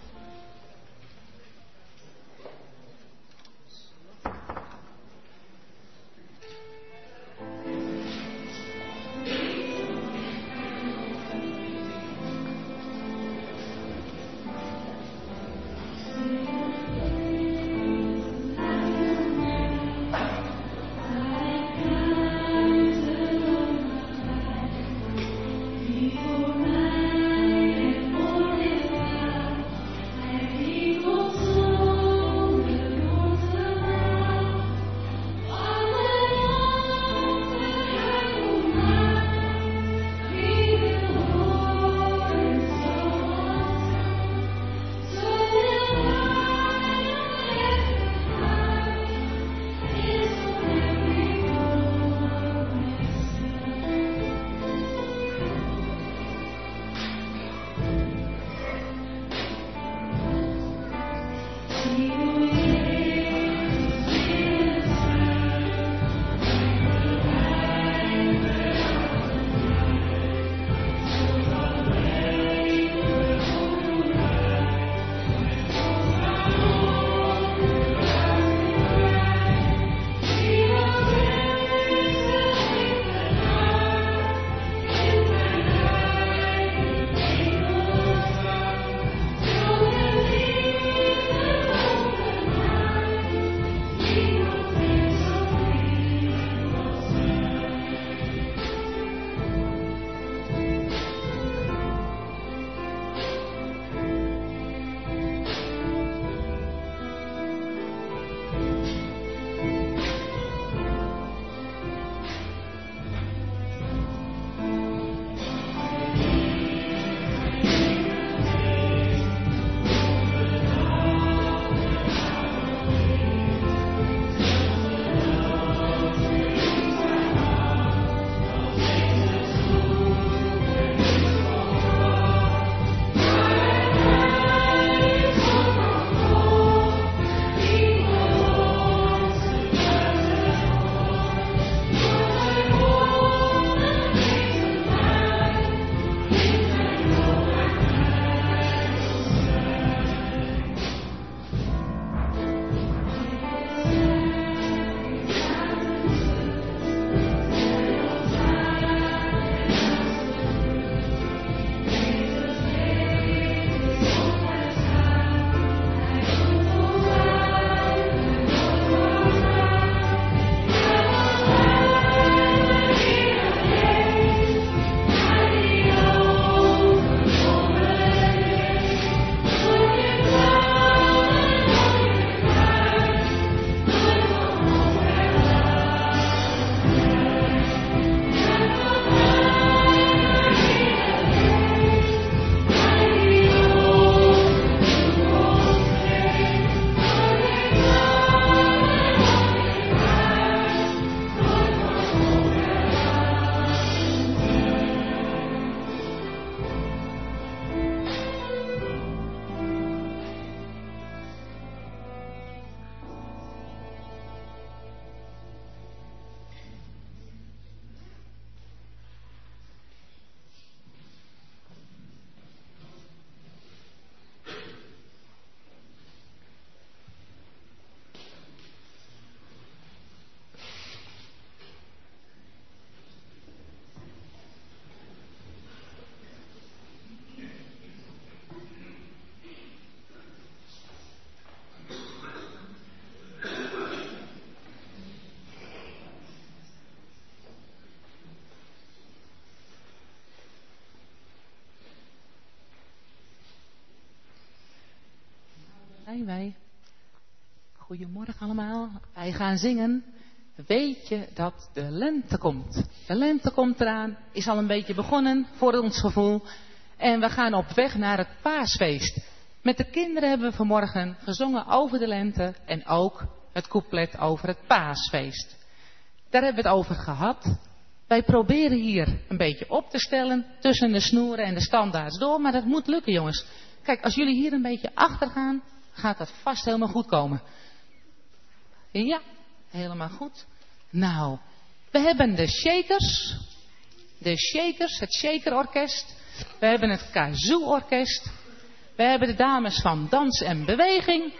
Wij, wij. Goedemorgen allemaal. Wij gaan zingen. Weet je dat de lente komt? De lente komt eraan. Is al een beetje begonnen voor ons gevoel. En we gaan op weg naar het paasfeest. Met de kinderen hebben we vanmorgen gezongen over de lente. En ook het couplet over het paasfeest. Daar hebben we het over gehad. Wij proberen hier een beetje op te stellen. Tussen de snoeren en de standaards door. Maar dat moet lukken, jongens. Kijk, als jullie hier een beetje achter gaan, gaat dat vast helemaal goed komen. Ja, helemaal goed. Nou, we hebben de shakers. De shakers, het shakerorkest. We hebben het kazoo-orkest. We hebben de dames van dans en beweging.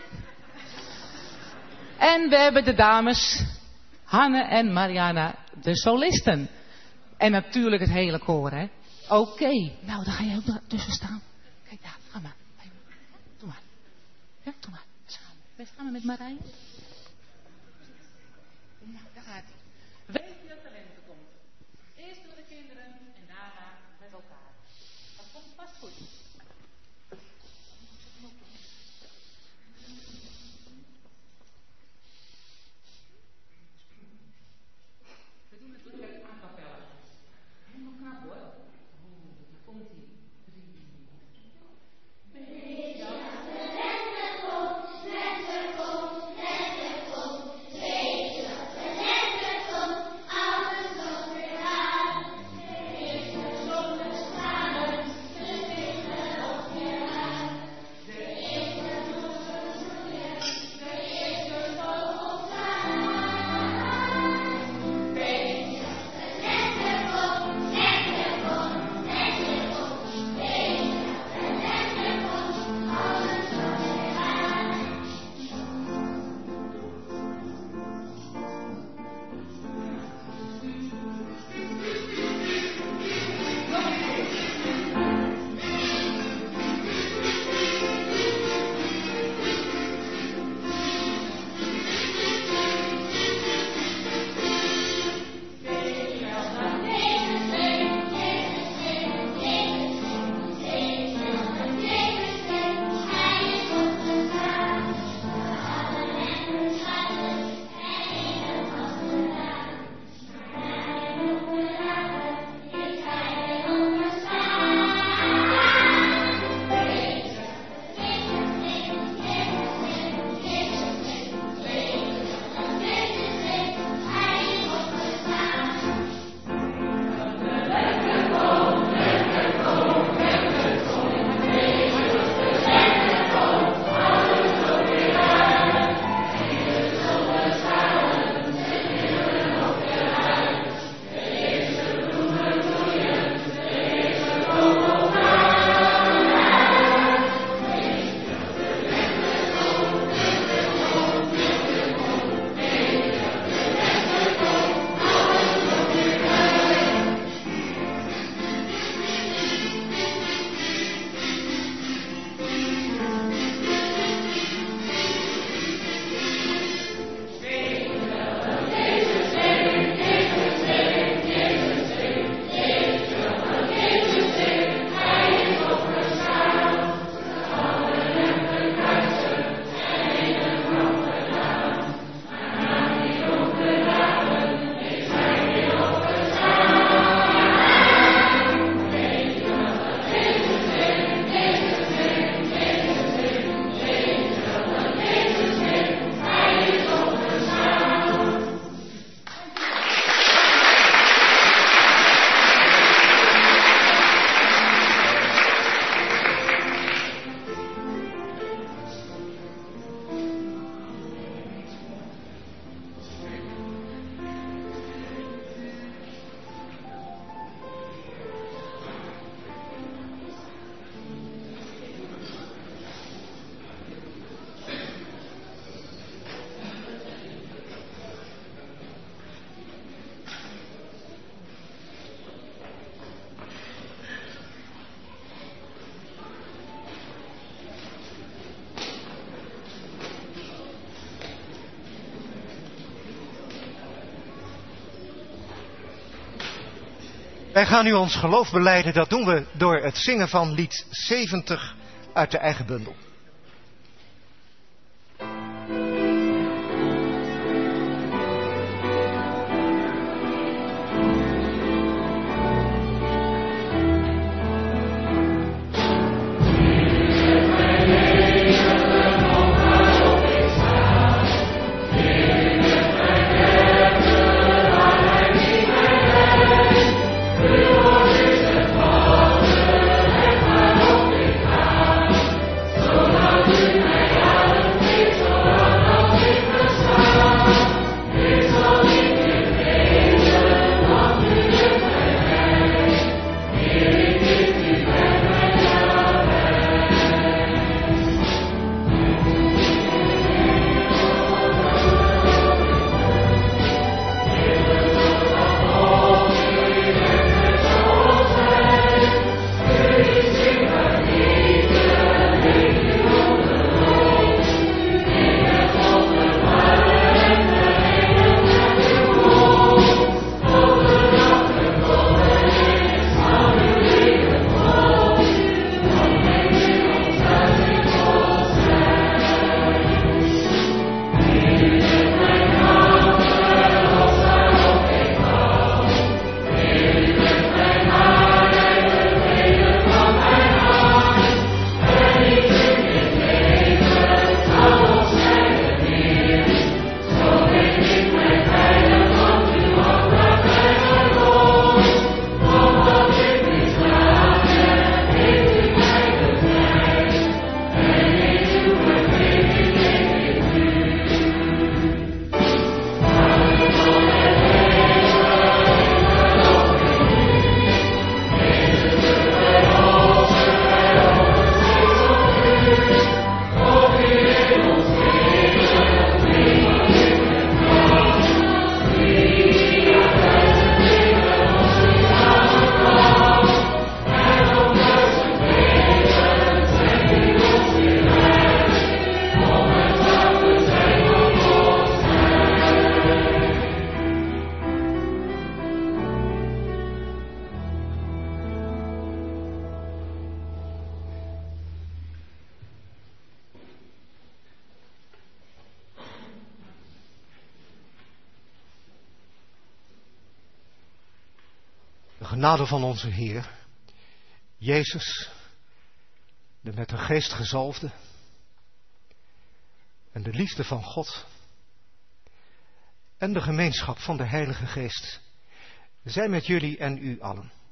En we hebben de dames Hanne en Mariana, de solisten. En natuurlijk het hele koor, hè. Oké, okay. Nou, dan ga je ook tussen staan. Kijk daar, ga maar. Doe maar. Ja, doe maar. Samen. Wij samen met Marije. Nou, daar gaat hij. Weet je dat de lente komt? Eerst door de kinderen en daarna met elkaar. Dat komt vast goed. We doen het lekker a cappella. Helemaal knap hoor. Oeh, daar komt hij. Weet je dat de lente komt, lente komt, lente komt. Weet je dat de lente komt, alles komt weer aan. De eerste zonnestralen, de vinden op je aan. De eerste bloemen bloeien, de eerste vogels aan. Weet je dat de lente komt, lente komt, lente komt. Weet je dat de lente komt, alles komt weer aan. Wij gaan nu ons geloof belijden. Dat doen we door het zingen van lied zeventig uit de eigen bundel. genade van onze Heer, Jezus, de met de geest gezalfde, en de liefde van God en de gemeenschap van de Heilige Geest, zij met jullie en u allen.